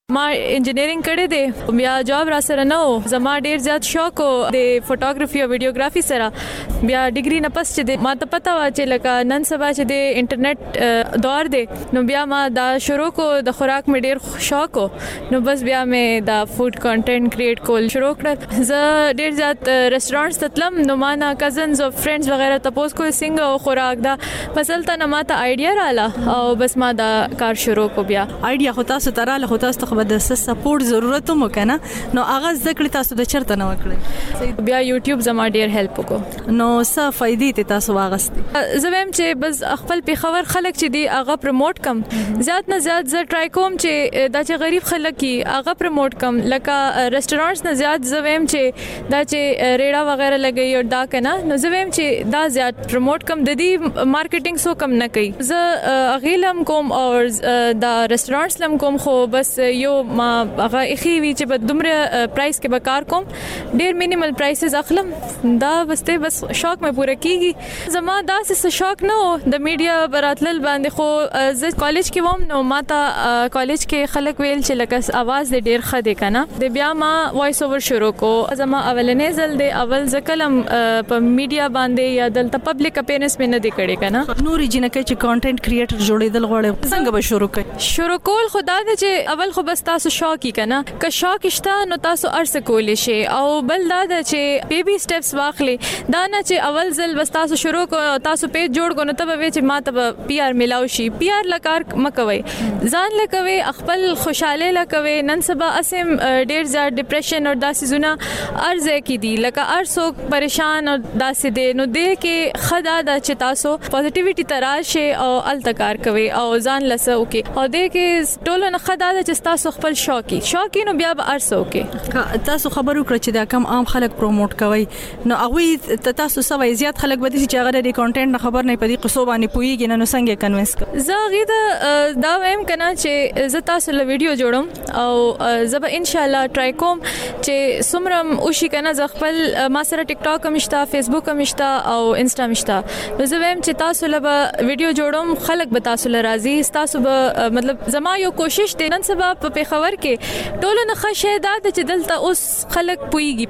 ما انجینرینګ کړی دی بیا جاب را سره نه و زما ډیر زیات شوق د فوټوګرافي او ویډیوګرافي سره بیا ډیګري نه پس چې ما ته پته و چې لکه نن سبا چې د انټرنیټ دور دی نو بیا ما دا شروع کو د خوراک مې ډیر شوق نو بس بیا مې دا فود کانټینټ کریټ کول شروع کړ زه ډیر زیات ریسټورانټس ته تلم نو ما نه کزنز او فرندز وغیرہ تاسو کو څنګه خوراک دا فصل ته نه ما ته آیډیا رااله او بس ما دا کار شروع کو بیا آیډیا خو تاسو تراله خو تاسو ته د سپورټ ضرورت مو کنه نو هغه ذکر تاسو د چرته نه وکړي بیا یوټیوب زما ډیر هیلپ وکړو نو څه فائدې ته تاسو واغستې زویم چې بس خپل په خبر خلک چې دی هغه پروموټ کم زیات نه زیات زه ټرای کوم چې دا چې غریب خلک کی هغه پروموټ کم لکه ریسټورانټس نه زیات زویم چې دا چې ریړه وغیرہ لګي او دا کنه نو زویم چې دا زیات پروموټ کم د دې مارکیټینګ سو کم نه کوي زه اغیلم کوم او دا ریسټورانټس لم کوم خو بس یو ما هغه اخی وی چې په دومره پرایس کې به کار کوم ډیر مینیمل پرایسز اخلم دا بس شوق مې پوره کیږي زما دا څه شوق نه د میډیا براتل باندې خو زه کالج کې وم نو ماته کالج کې خلک ویل چې لکه आवाज دې ډیر ښه دی کنه د بیا ما وایس اوور شروع کو زما اولنې ځل دی اول ځکلم په میډیا باندې یا دلته پبلک اپیرنس مې نه دی کړی کنه نورې جنکه چې کانټینټ کریټر جوړېدل غواړي څنګه به شروع کړي شروع کول خدا دې چې اول خو بس تاسو شوق کنه که شوق شته نو تاسو ارڅ کولی شي او بل دا چې بیبي سټیپس واخلي دا نه چې اول ځل بس تاسو شروع کو تاسو پیج جوړ کو نو ته به چې ما ته پی آر ملاو شي پی آر لکار مکوي ځان لکوي خپل خوشاله لکوي نن سبا اسم ډیر زیات ډیپریشن او داسې زونه ارزه کې دي لکه ارڅو پریشان او داسې دي نو دې کې خدا دا چې تاسو پوزټیویټي تراشه او التکار کوي او ځان لسه وکي او دې کې ټولو نه خدا دا چې تاسو خپل شوقي نو بیا به ارڅو کې تاسو خبرو کړ چې دا کم عام خلک پروموټ کوي نو هغه تاسو سوي زیات خلک به چې هغه د کانټینټ نه خبر نه پدې قصو باندې پويږي نو څنګه کنوینس کړ زه غیدا دا ویم کنه چې زه تاسو له ویډیو جوړم او زه به ان شاء الله ټرای کوم چې سمرم او شي کنه ز خپل ما سره ټیک ټاک مشتا فیسبوک مشتا او انسټا مشتا نو زه ویم چې تاسو له ویډیو جوړم خلک به تاسو له راضي تاسو به مطلب زما یو کوشش دی نن سبا په خبر کې ټولو نه خشه دا چې دلته اوس خلک پويږي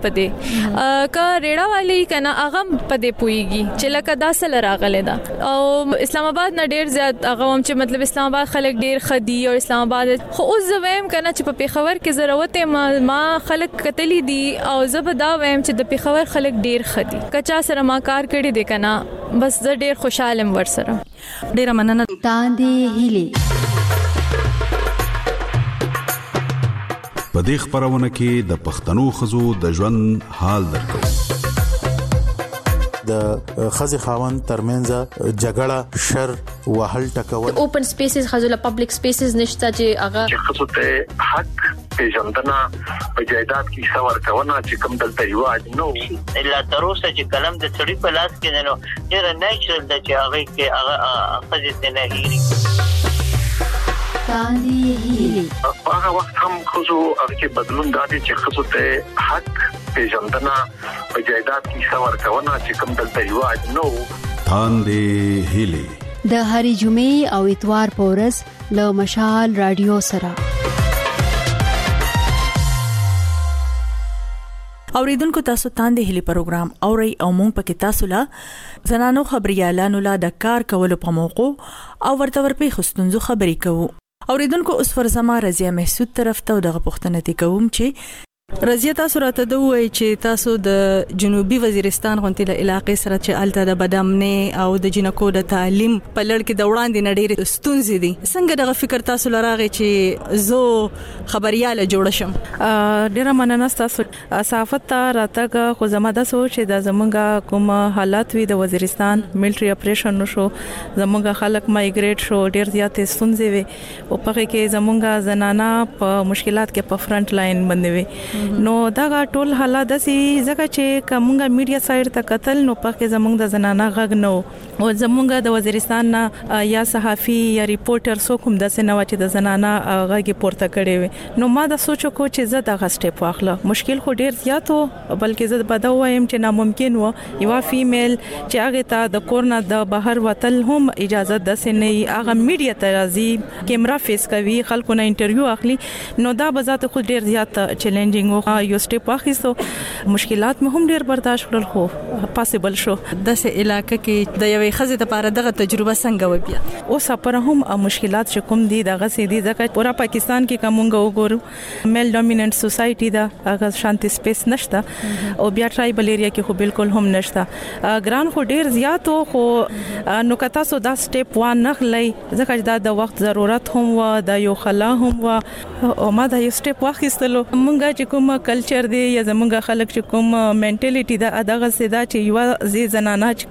پدې کا ریړه والی کنه اغه پدې پويږي چې لکه داسل راغله دا او اسلام آباد نه ډیر زیات اغه هم چې مطلب اسلام آباد خلک ډیر خدي او اسلام آباد خو اوس زویم کنه چې په خبر کې ضرورت ما خلک کتلی دي او زبدا ویم چې د خبر خلک ډیر خدي کچا سره ما کار کړی دی کنه بس زه ډیر خوشاله ور سره ډیر مننه تاندې هیلي په دې خبرونه کې د پښتنو خزو د ژوند حال درکو د خزي خاوند ترمنځ جګړه شر وهل ټکول اوپن سپیسز خزو پبلک سپیسز نشته چې هغه خزو ته حق پیژندنه په جایداد کې څور کونه چې کوم دلته یو نو الا تر اوسه چې کلم د چړي په لاس کې نه ډیر نیچرل د چې هغه کې هغه خزي نه هېري هغه وخت هم خزو هغه بدلون دادي چې خزو ته حق پیژندنه په جایداد کې څور کونه چې کوم دلته یو نو تاندې هیلي د هری جمعې او اتوار پورز له مشال رادیو سره اوریدونکو تاسو تاندې هلي پروګرام اوري او مونږ پکې تاسو لا زنانو خبريالانو لا د کار کولو په موقع او ورته ورپی خستونزو خبرې کوو اوریدونکو اوس فرزما رضیا محسود طرف ته دغه پوښتنه دي کوم چې رضیا تاسو راته دوی چې تاسو د جنوبي وزیرستان غونټه علاقې سره چې الته د بدامنه او د جنکو د تعلیم په لړ کې د وړاندې نډېر ستونزې دي څنګه دغه فکر تاسو لراغه چې زه خبرياله جوړ شم ډیره مننه تاسو صحافت ته راتګه خو زما د سوچ د زمونږه کوم حالات وي د وزیرستان ملټری اپریشن نشو زمونږه خلک مایګریټ شو ډیر زیات ستونزې وي او په کې زمونږه زنانه په مشکلات کې په فرنٹ لاین باندې وي نو دا ټول حالات دسي ځکه چې کومه میډیا سایډ ته قتل نو پکې زمونږ د زنانه غږ نو او زمونږ د وزیرستان یا صحافي یا ریپورټر سو کوم د سينوا چې د زنانه غږی پورته کړي وي نو ما د سوچو کو چې زه د غسټپ واخله مشکل خو ډیر زیات وو بلکې زه په دا وایم چې ناممکن وو یو فیمیل چې هغه ته د کورنا د بهر وتل هم اجازه د سنې هغه میډیا ته راځي کیمرا فیس کوي خلکو نه انټرویو اخلي نو دا به ذات خو ډیر زیات چیلنجینګ وو یو سټپ واخیستو مشکلات مې هم ډیر برداشت کړل خو پاسبل شو د سه علاقې کې د یوې خزې لپاره دغه تجربه څنګه و بیا او سپره هم مشکلات چې کوم دي دغه سې دي ځکه پورا پاکستان کې کومګه وګورو میل ډومیننٹ سوسايټي دا هغه شانتي سپیس نشته او بیا ټرایبل ایریا کې خو بالکل هم نشته ګران خو ډیر زیات خو نو کتا سو دا سټپ وان نخلې ځکه دا د وخت ضرورت هم و دا یو خلا هم و او ما دا یو سټپ واخیستلو مونږه چې کوم کلچر دی یا زمونږه خلک چې کوم منټالیټي دا دغه سدا چې یو زی زنانه چې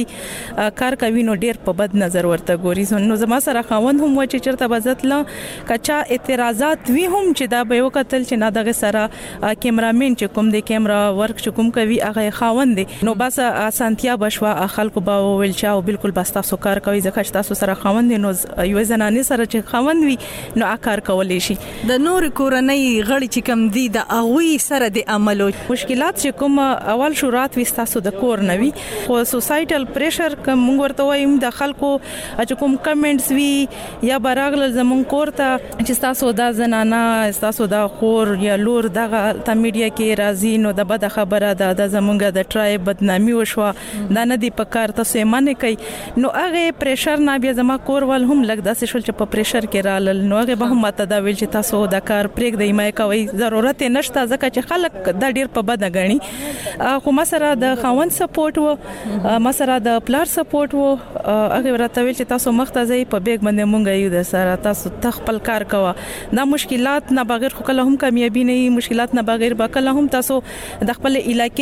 کګرزي کار کوي نو ډیر په بد نظر ورته ګوري نو زما سره خاوند هم و چې چرته بزتله کچا اعتراضات وی هم چې دا به یو قتل چې نه دغه سره کیمرامین چې کوم دی کیمرا ورک چې کوم کوي هغه خاوند دی نو بس اسانتیا بشوا خلکو به ویل چاو بالکل بس تاسو کار کوي ځکه چې تاسو سره خاوند نو یو زنانه سره چې خاوند وي نو کار کولای شي د نور کورنۍ غړي چې کم دي د اغوي سره د عملو مشکلات چې کوم اول شروعات وي تاسو د کور نوي او سوسایټل پریشر کوم ورته وایم د خلکو چې کوم کمنټس وی یا براغل زمون کور ته چې تاسو د زنانه تاسو د خور یا لور دغه د میډیا کې راځي نو د بد خبره د زمونږ د ټرایب بدنامي وشو دا نه دی په کار تاسو یې مانه کوي نو هغه پریشر نه بیا زما کور ول هم لګ داسې شول چې په پریشر کې رالل نو هغه به هم ماته دا ویل چې تاسو د کار پریک دی مې کوي ضرورت نشته ځکه چې خلک دا ډیر په بد غني خو مسره د خاوند سپورټ وو مسره د پلار سپورټ وو هغه ورته ویل چې تاسو مختزي په بیگ باندې مونږ یو د سره تاسو تخپل کار کوه دا مشکلات نه بغیر خو کله هم کامیابی نه مشکلات نه بغیر به کله هم تاسو د خپل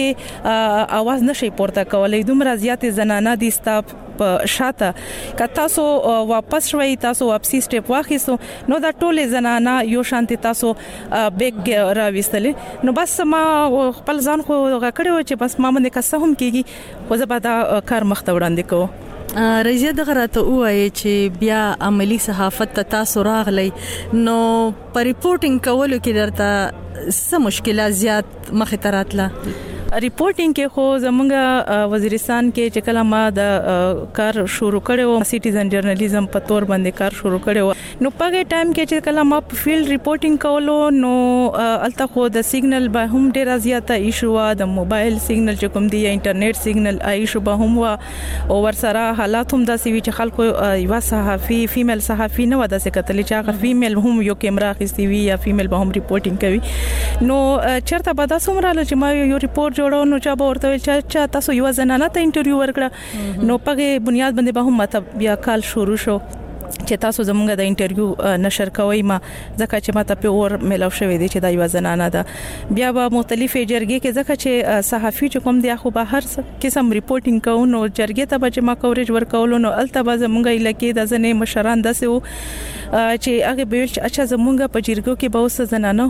علاقې आवाज نشي پورته کولای دومره زیات زنانه دي ستاپ شاته که تاسو واپس شوي تاسو واپسی سټپ واخیسو نو دا ټوله زنانه یو شانتي تاسو بیگ راويستلې نو بس ما خپل ځان خو غکړو چې بس ما باندې کسه هم کیږي خو زه به دا کار مخته وړاندې کوم رضیه دغه راته وایي چې بیا عملی صحافت ته تاسو راغلی نو په ریپورټینګ کولو کې درته څه مشکلات زیات مخه تراتله ریپورټینګ کې خو زمونږ وزیرستان کې چې کله ما د کار شروع کړو سټیزن جرنالیزم په تور باندې کار شروع کړو نو په هغه ټایم کې چې کله ما په فیلډ ریپورټینګ کولو نو الته خو د سیګنل به هم ډیر زیاته ایشو وا د موبایل سیګنل چې کوم دی یا انټرنیټ سیګنل ایشو به هم وا او ورسره حالات هم داسې وی چې خلکو یو صحافي فیمیل صحافي نه ودا څه کتل چې هغه فیمیل هم یو کیمرا اخیستی وی یا فیمیل به هم ریپورټینګ کوي نو چرته به تاسو مراله چې ما یو ریپورټ جوړو نو چا به ورته چې تاسو یو زنانه ته انټرویو ورکړه نو په بنیاد باندې به هم ماته بیا کال شروع شو چې تاسو زمونږ د انټرویو نشر کوي ما ځکه چې ماته په اور ملاو شوې دي چې دا یو زنانه ده بیا به مختلفې جرګې کې ځکه چې صحافي چې کوم دی خو به هر قسم ریپورټینګ کوو نو جرګې ته به ما کوریج ورکول نو الته به زمونږ علاقې د ځنې مشران داسې چې هغه به چې اچھا زمونږ په جرګو کې به اوس زنانه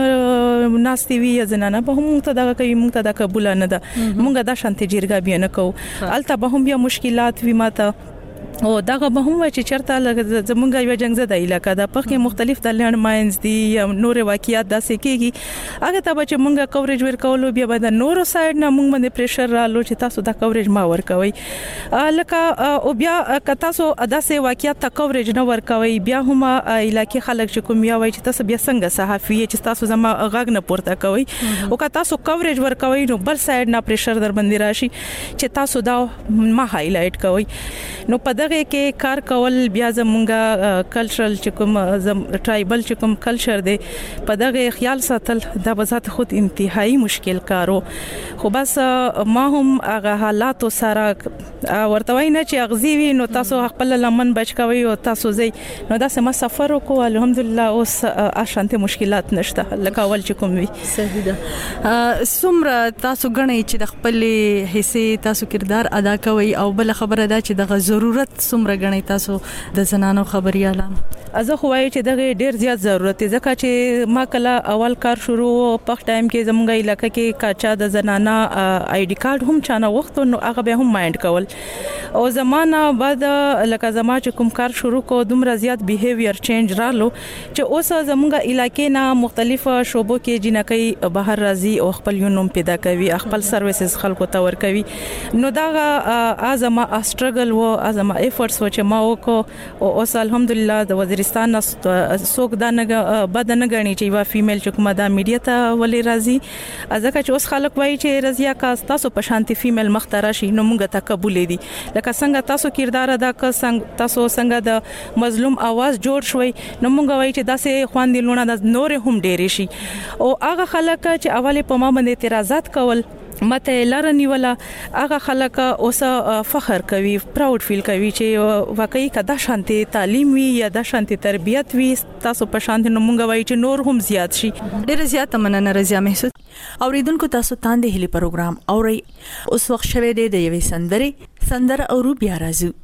هم ناشتي وي زنانه به هم ته دا کوي مونږ ته دا قبول نه ده مونږ دا شانتي جرګه بیا نه کوو الته به هم بیا مشکلات وي ماته او داغه به هم چې چرته زمونږ یو جنگ زده علاقہ ده په کې مختلف د لند ماینز دي یا نور واقعیات داسې کېږي هغه ته چې مونږه کوریج ورکولو بیا به د نورو سایډ نه مونږ باندې پریشر رالو چې تاسو دا کوریج ما ورکوي لکه او بیا که تاسو داسې واقعیات ته کوریج نه ورکوي بیا هم علاقې خلک چې کوم یا وای چې تاسو بیا څنګه صحافي چې تاسو زما غاغ نه پورته کوي او که تاسو کوریج ورکوي نو بل سایډ نه پریشر در باندې راشي چې تاسو دا ما هایلایټ کوي نو په دغه کې کار کول بیا زمونږه کلچرل چې کوم ټرایبل چې کوم کلچر دی په دغه خیال ساتل د بذات خود انتهایی مشکل کارو خو بس ما هم هغه حالات سره ورته وای نه چې اغزي وي نو تاسو خپل لمن بچ کوي او تاسو زی نو دا سم سفر وکړو الحمدلله اوس اشانته مشکلات نشته لکه اول چې کوم وي. صحیح ده. سمره تاسو غنئ چې د خپل حصے تاسو کردار ادا کوي او بل خبره ده چې د ضرورت سمره غنئ تاسو د زنانو خبريالانو؟ زه خو وایم چې دغه ډیر زیات ضرورت دی ځکه چې ما کله اول کار شروع په ټایم کې زمونږ علاقې کې کاچا د زنانا آی ډی کارت هم چانه وخت نو هغه به هم مایند کول او زمانہ بعد لکه زما چې کوم کار شروع کو دومره زیات بیهیویر چینج رالو چې اوس زمونږ علاقې نه مختلف شوبو کې جنکې بهر راځي او خپل یونوم پیدا کوي خپل سرویسز خلکو ته ور کوي نو دا ازما استرګل و ازما ایفورټس و چې ما وکړو او اوس الحمدلله د وزیرستان سوق دا نه بد نه غني چې وا فیمیل چې کومه دا میډیا ته ولې راځي ځکه چې اوس خلک وایي چې رضیا کا تاسو په شانتي فیمیل مختاره شي نو موږ ته قبول دي لکه څنګه تاسو کردار ادا ک تاسو څنګه د مظلوم आवाज جوړ شوي نو موږ وایي چې داسې خواندې لونه د نور هم ډېری شي او هغه خلک چې اوله په ما باندې اعتراضات کول مته لارنی ولا هغه خلک اوس فخر کوي پراود فیل کوي چې واقعي کدا شانتي تعلیم وي یا د شانتي تربيت وي تاسو په شانتي نو مونږ وایي چې نور هم زیات شي. ډېر زیات مننه رضیا محسود. اوریدونکو تاسو تاندې هلي پروګرام اوري اوس وخت شوه د یوې سندره او بیا راځو.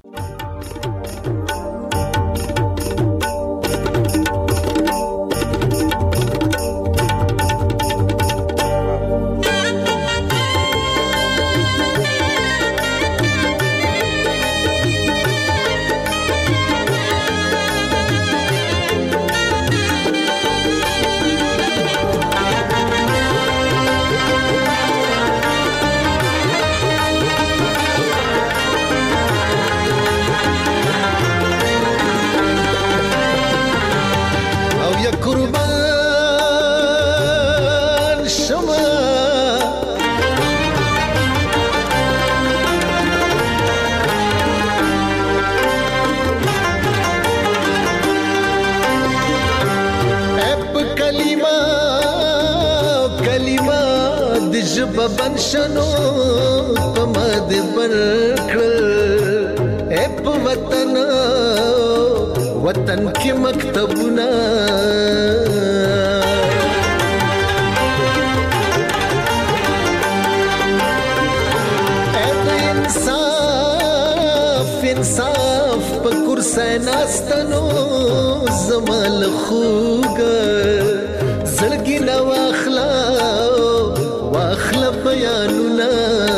بنشنو پمد برکل اپ وطن کی مکتبنا انصاف پکر سیناستنو زمال خوګ زړګي نو واخلا بیانونه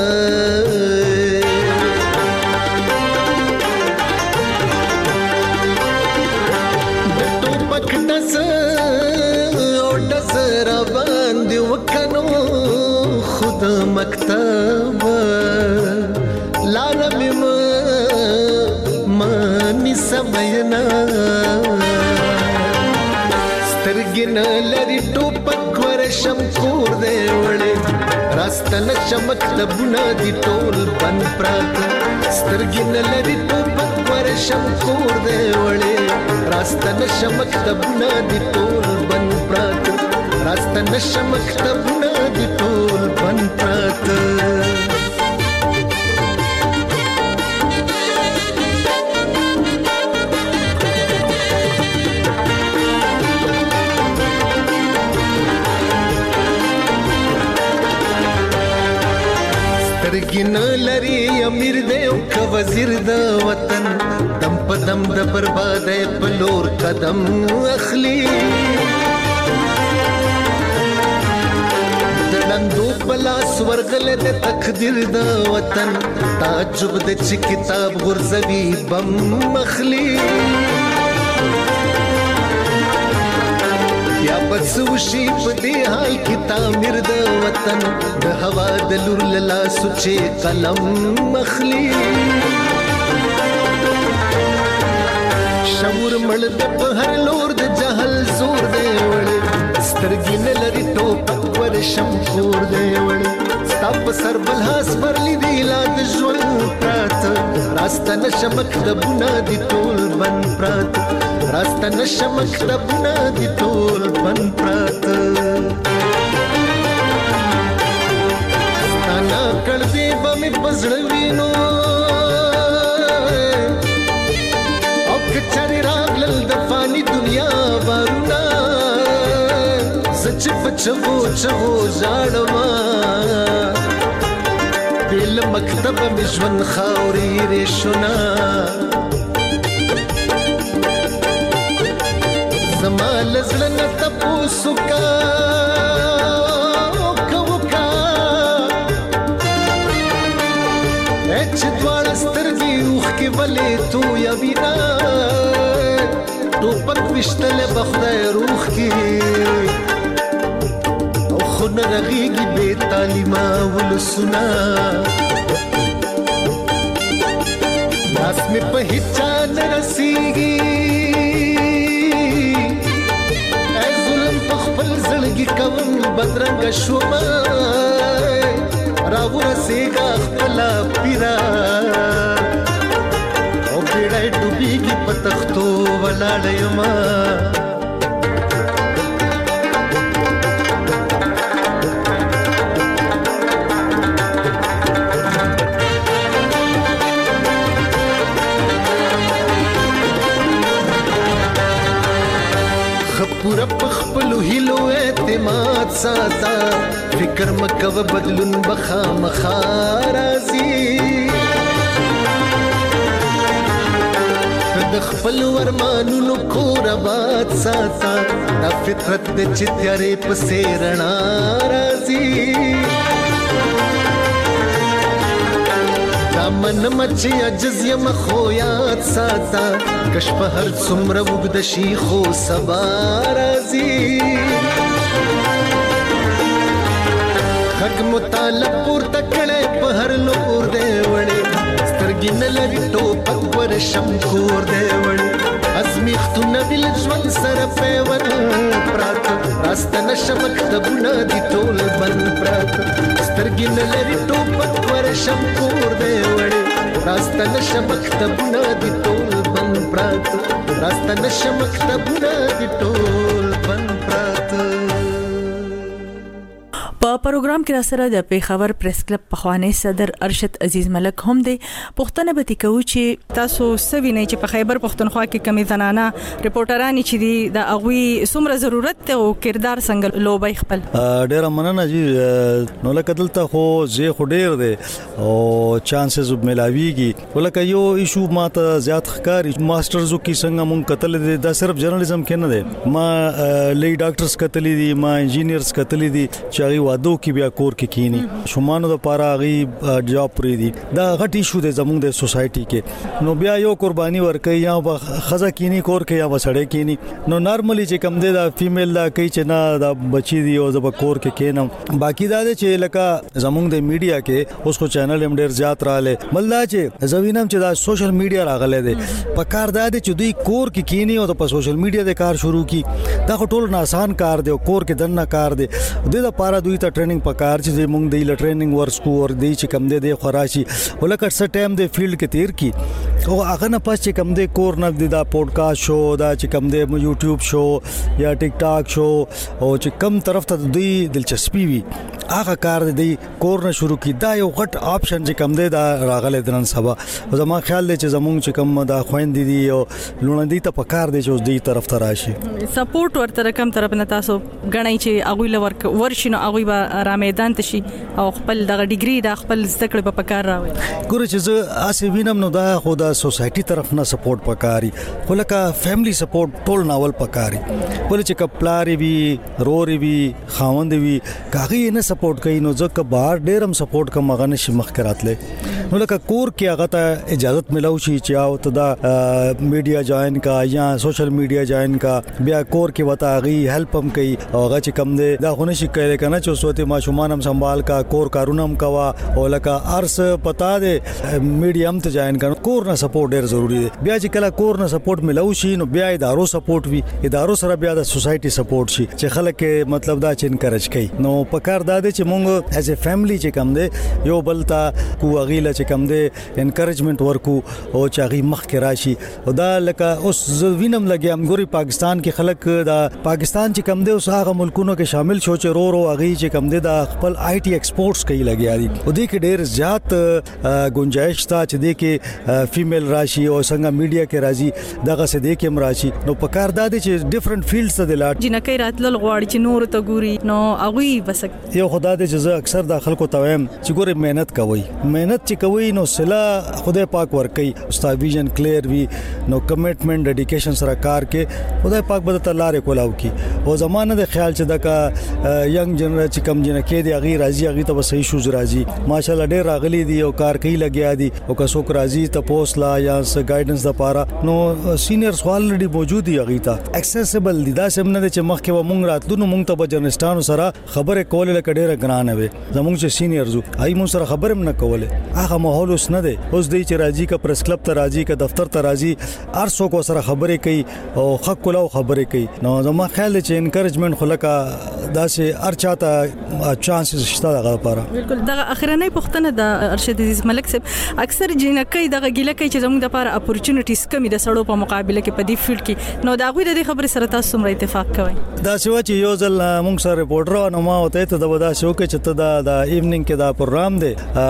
د ټوپک دز او دز را باندې وکنو خود مکتب لاره مانی سمینا سترګن لري ټوپک ورشم کور دی وړي راستن چمک دبنا دی ټول بن پرات سترګن لري ټوپک ورشم کور دی وړي راستن چمک دبنا دی ټول بن پرات راستن چمک دبنا دی ټول بن پرات سترګن لري امیر دی او ک وزیر د وطن دم په دم د بربادۍ په لور قدم اخلي دلندو پلاس ورغل د تقدیر د وطن تعجب د چې کتاب غرزوي بم مخلي یا بس وشي په دې حال کې تعمیر د وطن د هوا د لور لاله سوچې قلم مخلي شعور مړ د په هر لور د جهل زور دی وړي سترګې نه لري ټوپک ورشم کور دی وړي ستا په سر بل هاس ورلی دی لا د ژوند پراته راسته نشم مکتبونه دي ټول بند پراته راسته نشم مکتبونه دي ټول بند پراته ستا نا کړ دې به مې په زړه وینو چغو چغو ژړما بل مکتب مجون خاوري رشنا زمال زلن تپوسو کا کوکا اچ دوړ سترګي روح کې ولې تو یا وینا ټوپک وشتل بخدای روح کې او خن رغيږي بے تعلیمه ولسنا ناس می په هچا نرسيږي خپل زړګي کوم بدرنګ شوما راو رسېګا خپل پیرا او پیړای ډوبېږي په تختو ولاړېما پورا پخپلو هیلو اعتماد ساتا فکر مکو بدلون بخا مخارازی د خپل ورمانونو کور آباد ساتا دا فطرت د چتیارې په سیرنا رازی من مچي عجز یم خو یاد ساتا کشف هر څومره وګد شي خو سبا راځي حق مطالب پور تکړه په هر لور دی وړي سترګې نه لري ټوپک ور شم کور دی وړي ازمیختونه بل ژوند سره پیون پرات راستنه شمکتبونه دي ټول بند پرات سترګې نه لري ټوپک ور شم کور دی وړي راستنه شمکتبونه دي ټول بند پرات راستنه شمکتبونه دي ټول بند پرات په پروګرام کې را سره د پیښور پریس کلب پخوانی صدر ارشد عزیز ملک هم دی پښتنه به تکو چې تاسو سوي نه چې په خیبر پښتونخوا کې کمی زنانه ریپورټرانی چې دی د اغوي څومره ضرورت ته او کردار څنګه لوبای خپل ډیر مننه جی نو لکه دلته خو زه خو ډیر دی او چانسز ملاویږي ولکه یو ایشو ماته زیات ښکاری ماسترزو کې څنګه مونږ کتل دي دا صرف جرنالیزم کې نه دی ما لې ډاکټرز کتل دي ما انجینیرز کتل دي چې وادو کې بیا کور کې کینی شومانو د پاره غي جاب پری دي دا غټي شو د زموږ د سوسايټي کې نو بیا یو قرباني ورکي یا خزه کینی کور کې یا وسړې کینی نو نارملی چې کم دی دا فیمیل دا کوي چې نه دا بچی دی او زب کور کې کینم باقی دا چې لکه زموږ د میډیا کې اوس خو چینل هم ډیر زیات رااله بلدا چې زوینم چې دا سوشل میډیا راغله دي په کار دا چې دوی کور کې کینی او په سوشل میډیا د کار شروع کی دا ټول آسان کار دی کور کې دنه کار دی د لپاره دوی ته ټریننګ پکار چې موږ د ټریننګ ورسکو اور دی چې کم دی خراشي ولکه څه ټایم د فیلډ کې تیر کی او هغه نه پس چې کم دی کور نه دا پودکاسټ شو دا چې کم دی یوټیوب شو یا ټیک ټاک شو او چې کم طرف ته دوی دلچسپي وي هغه کار دی کور نه شروع کی دا یو غټ آپشن چې کم دی دا راغله درن سبا زما خیال دی چې زموږ چې کم دا خويندې دي او لوندې ته پکار دی چې اوس دی طرف ته راشي سپورټ ورته کم طرف نه تاسو غنئ چې اغوی لور ورشنو اغوی به را میدان ته شي او خپل دغه ډیګري د خپل زده په پکار راوي ګوره چې زه اسې وینم نو دا خو د سوسايټي طرف نه سپورټ پکاري خو لکه فیملی سپورټ ټول ناول پکاري ولې چې کپلاري وي روري وي خاوند وي کاغي نه سپورټ کوي نو ځکه بهر ډیرم سپورټ کوم غنه شي مخکراتله نو لکه کور کې هغه ته اجازه ملو شي چې او ته دا میډیا جوائن کا یا سوشل میډیا جوائن کا بیا کور کې وتا غي هیلپ هم کوي او هغه چې کم دی دا خونه شي کوي کنه چې سوته ما شومان هم سنبال کا کور کارونم کوا او لکه ارس پتا دے میډیم ته جوائن کړه کور نه سپورټ ډیر ضروری دی بیا چې کله کور نه سپورټ ملو شي نو بیا ادارو سپورټ وي ادارو سره بیا د سوسايټي سپورټ شي چې خلک مطلب دا چې انکریج کوي نو پکار دا دی چې مونږ ایز ا فیملی چې کم دی یو بل تا کو غیله چې کم دی انکریجمنت ورکو او چې هغه مخ کې راشي او دا لکه اوس وینم لګي امګوري پاکستان کې خلک دا پاکستان چې کم دی اوس هغه ملکونو کې شامل شو چې رو هغه چې کم دی دا خپل آی ټي ایکسپورټس کوي لګي دي او دې کې ډېر زیات گنجائش تا چې دې کې فیمیل راشي او څنګه میډیا کې راځي دغه څه دې کې مراشي نو پکار دا دي چې ډیفرنٹ فیلډز ته دلات جنکې راتل غواړي چې نور ته ګوري نو هغه بس یو خدای دې جزا اکثر د خلکو تویم چې ګوره مهنت کوي مهنت چې کوي نو صلا خدای پاک ور کوي استاد ویژن کلیر وی نو کمټمنټ ډیډیکیشن سره کار کې خدای پاک به تعالی لارې کولاو کی او زمانه د خیال چې دغه ینګ جنریشن چې کم جنکې دی اغي راځي اغي ته صحیح شوز راځي ماشاءالله ډېر راغلي دي او کار کوي لګیا دي او که څوک راځي ته پوسلا یا ګایډنس د پاره نو سینیئرز already موجود دي اغي ته اکسیسیبل دي دا سمنه چې مخکې و مونږ راتلو نو مونږ ته به جرنالستانو سره خبره کول لکه ډېر ګران وي زموږ چې سینیئرز هاي مون سره خبرم نه کوله هغه ماحول اوس نه دی اوس دی چې راځي کا پریس کلب ته راځي کا دفتر ته راځي ارسو کو سره خبرې کوي او حق کولو خبرې کوي نو زما خیال دی چې انکریجمنت خلکا داسې ارچاته چانسز شته دغه لپاره بالکل دغه اخرنۍ پښتنه د ارشد عزیز ملک صاحب اکثر جنکې دغه ګیله کوي چې زموږ د لپاره اپورچونټیز کمی د سړو په مقابله کې په دې فیلډ کې نو دا غوي د خبرې سره تاسو سره اتفاق کوي دا چې یو ځل موږ سره ریپورټر نو ما وته ته د ودا شو کې چې ته د ایوننګ کې دا پروګرام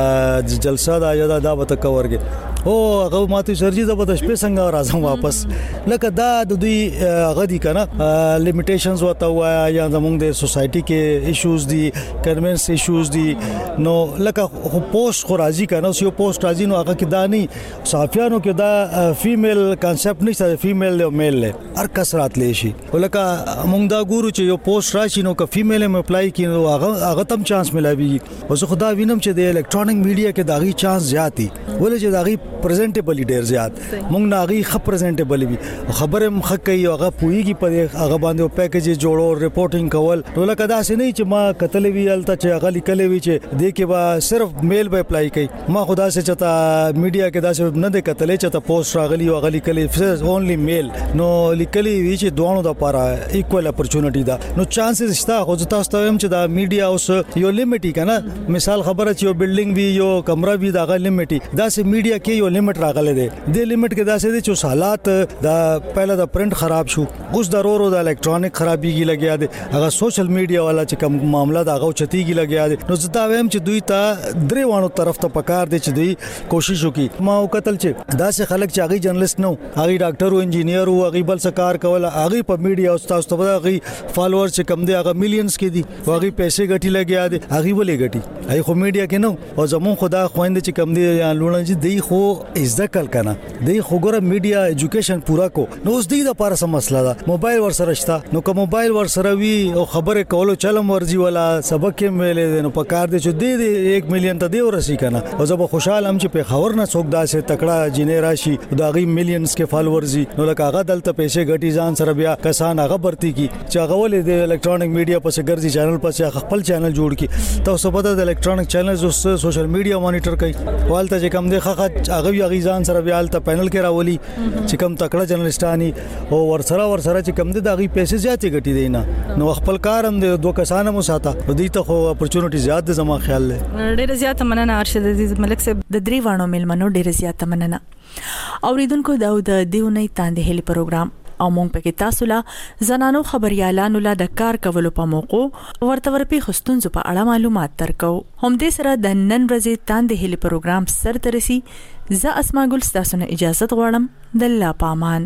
دی جلسه دا یا دا به تکورګي او هغه ماته سرجی د بده شپې څنګه راځم واپس لکه دا د دوی غدي کنه لیمیټیشنز وته وایا یا زموږ د سوسايټي کې ایشوز دي کنوینس ایشوز دي نو لکه پوسټ خو راځي کنه یو پوسټ راځي نو هغه کې دا نه صحافیانو کې دا فیمیل کانسپټ نشته فیمیل او میل له هر کس راتلی شي ولکه موږ دا ګورو چې یو پوسټ راشي نو که فیمیل هم اپلای کینو هغه تم چانس ملایوي او زه خدا وینم چې د الکترونیک میډیا کې داغي چانس زیات دي ولې چې داغي پریزنټیبل ډیر زیات موږ ناغي خپ پریزنټیبل وي خبره مخ کوي هغه پويږي په هغه باندې پیکیج جوړو ریپورټینګ کول نو لکه دا څه نه چې ما کتل وی الته چې هغه لیکل وی چې دې کې با صرف میل به اپلای کوي ما خدا سے چتا میډیا کې دا څه نه د کتل چې ته پوسټ راغلی او هغه لیکل اونلی میل نو لیکلی وی چې دوه د لپاره ایکوال اپورچونټی دا نو چانسز شته خو تاسو ته هم چې دا میډیا اوس یو لیمټی کنه مثال خبره چې یو بلډینګ وی یو کمره وی دا غل لیمټی دا سه میډیا کې یو لیمټ راغله دي د لیمټ کې دا سه دي چې حالات دا پهله دا پرنٹ خراب شو اوس ضرورو د الکترونیک خرابيږي لګیا دي هغه سوشل میډیا والا چې کوم معاملہ دا غو چتيږي لګیا دي نو زدا ویم چې دوی ته درې وانو طرف ته پکار دي چې دوی کوشش وکړي ما وکتل چې دا سه خلک چې هغه جرنالست نو هغه ډاکټر او انجینیر او هغه بل څه کار کول هغه په میډیا او تاسو ته هغه فالوور چې کم دي هغه میلیونز کې دي هغه پیسې ګټي لګیا دي هغه ولې ګټي هغه خو میډیا کې نو او زمون خدا خويند چې کم دي یا لونه چې دی خو ذکر کنه دی خو ګره میډیا ایجوکیشن پورا کو نو اوس دی د پاره سم مسله ده موبایل ور سره شته نو کوم موبایل ور سره وی او خبره کولو چلم ورزي ولا سبق کې ویلې نو پکار دي چې دی 1 مليون ته دی ورسي کنه او زه به خوشاله هم چې په خبر نه څوک داسې تکړه جنې راشي دا غي میلیونز کې فالوورز نو لکه هغه دلته پیسې غټي ځان سره بیا کسان هغه برتي کی چې هغه ولې د الکترونیک میډیا په ګرځي چینل په خپل چینل جوړ کی تاسو په د الکترونیک چینلز او سوشل میډیا مانیټر کوي والته چې کم دی هغه یې ځان سره بیا ته پینل کې راولي چې کم تکړه جرنالستاني او ورسره چې کم دي دغه پیسې زیاتې غټي دي نه نو خپل کار هم د دوه کسانو مو ساته دوی ته خو اپورچونټی زیات د زما خیال له ډېر زیات مننه ارشد عزیز ملک صاحب د درې وانو ملمنو ډېر زیات مننه اوریدونکو دا د دیونی تاندې هلي پروګرام او مونږ پکې تاسو لا زنانو خبريالانو لا د کار کولو په موقع ورته ورپی خستونزو په اړه معلومات ترکو هم دې سره د نن ورځې تاندې هلي پروګرام سر ترسي زه اسماء ګل تاسو نه اجازه غواړم د الله پامان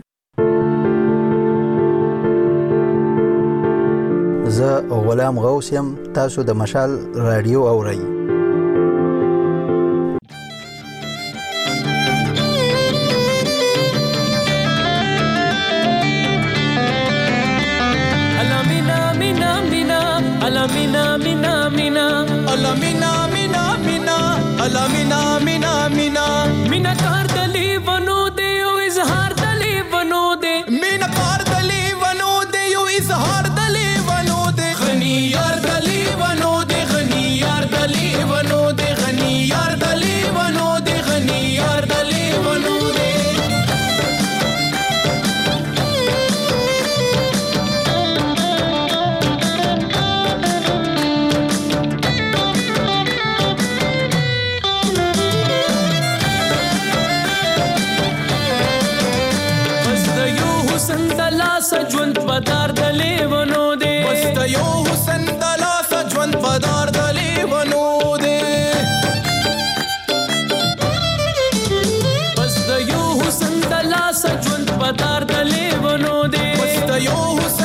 زه غلام غوث يم تاسو د مشال رادیو اورئ Alamina, mina, mina, alamina, mina, mina, alamina, mina, mina, mina kar dali vano de yo izhar dali vano de, mina kar dali vano de yo izhar dali vano de, ghani yar dali vano de, ghani yar dali vano de, ghani yar dali vano de, ghani yar dali vano de. یو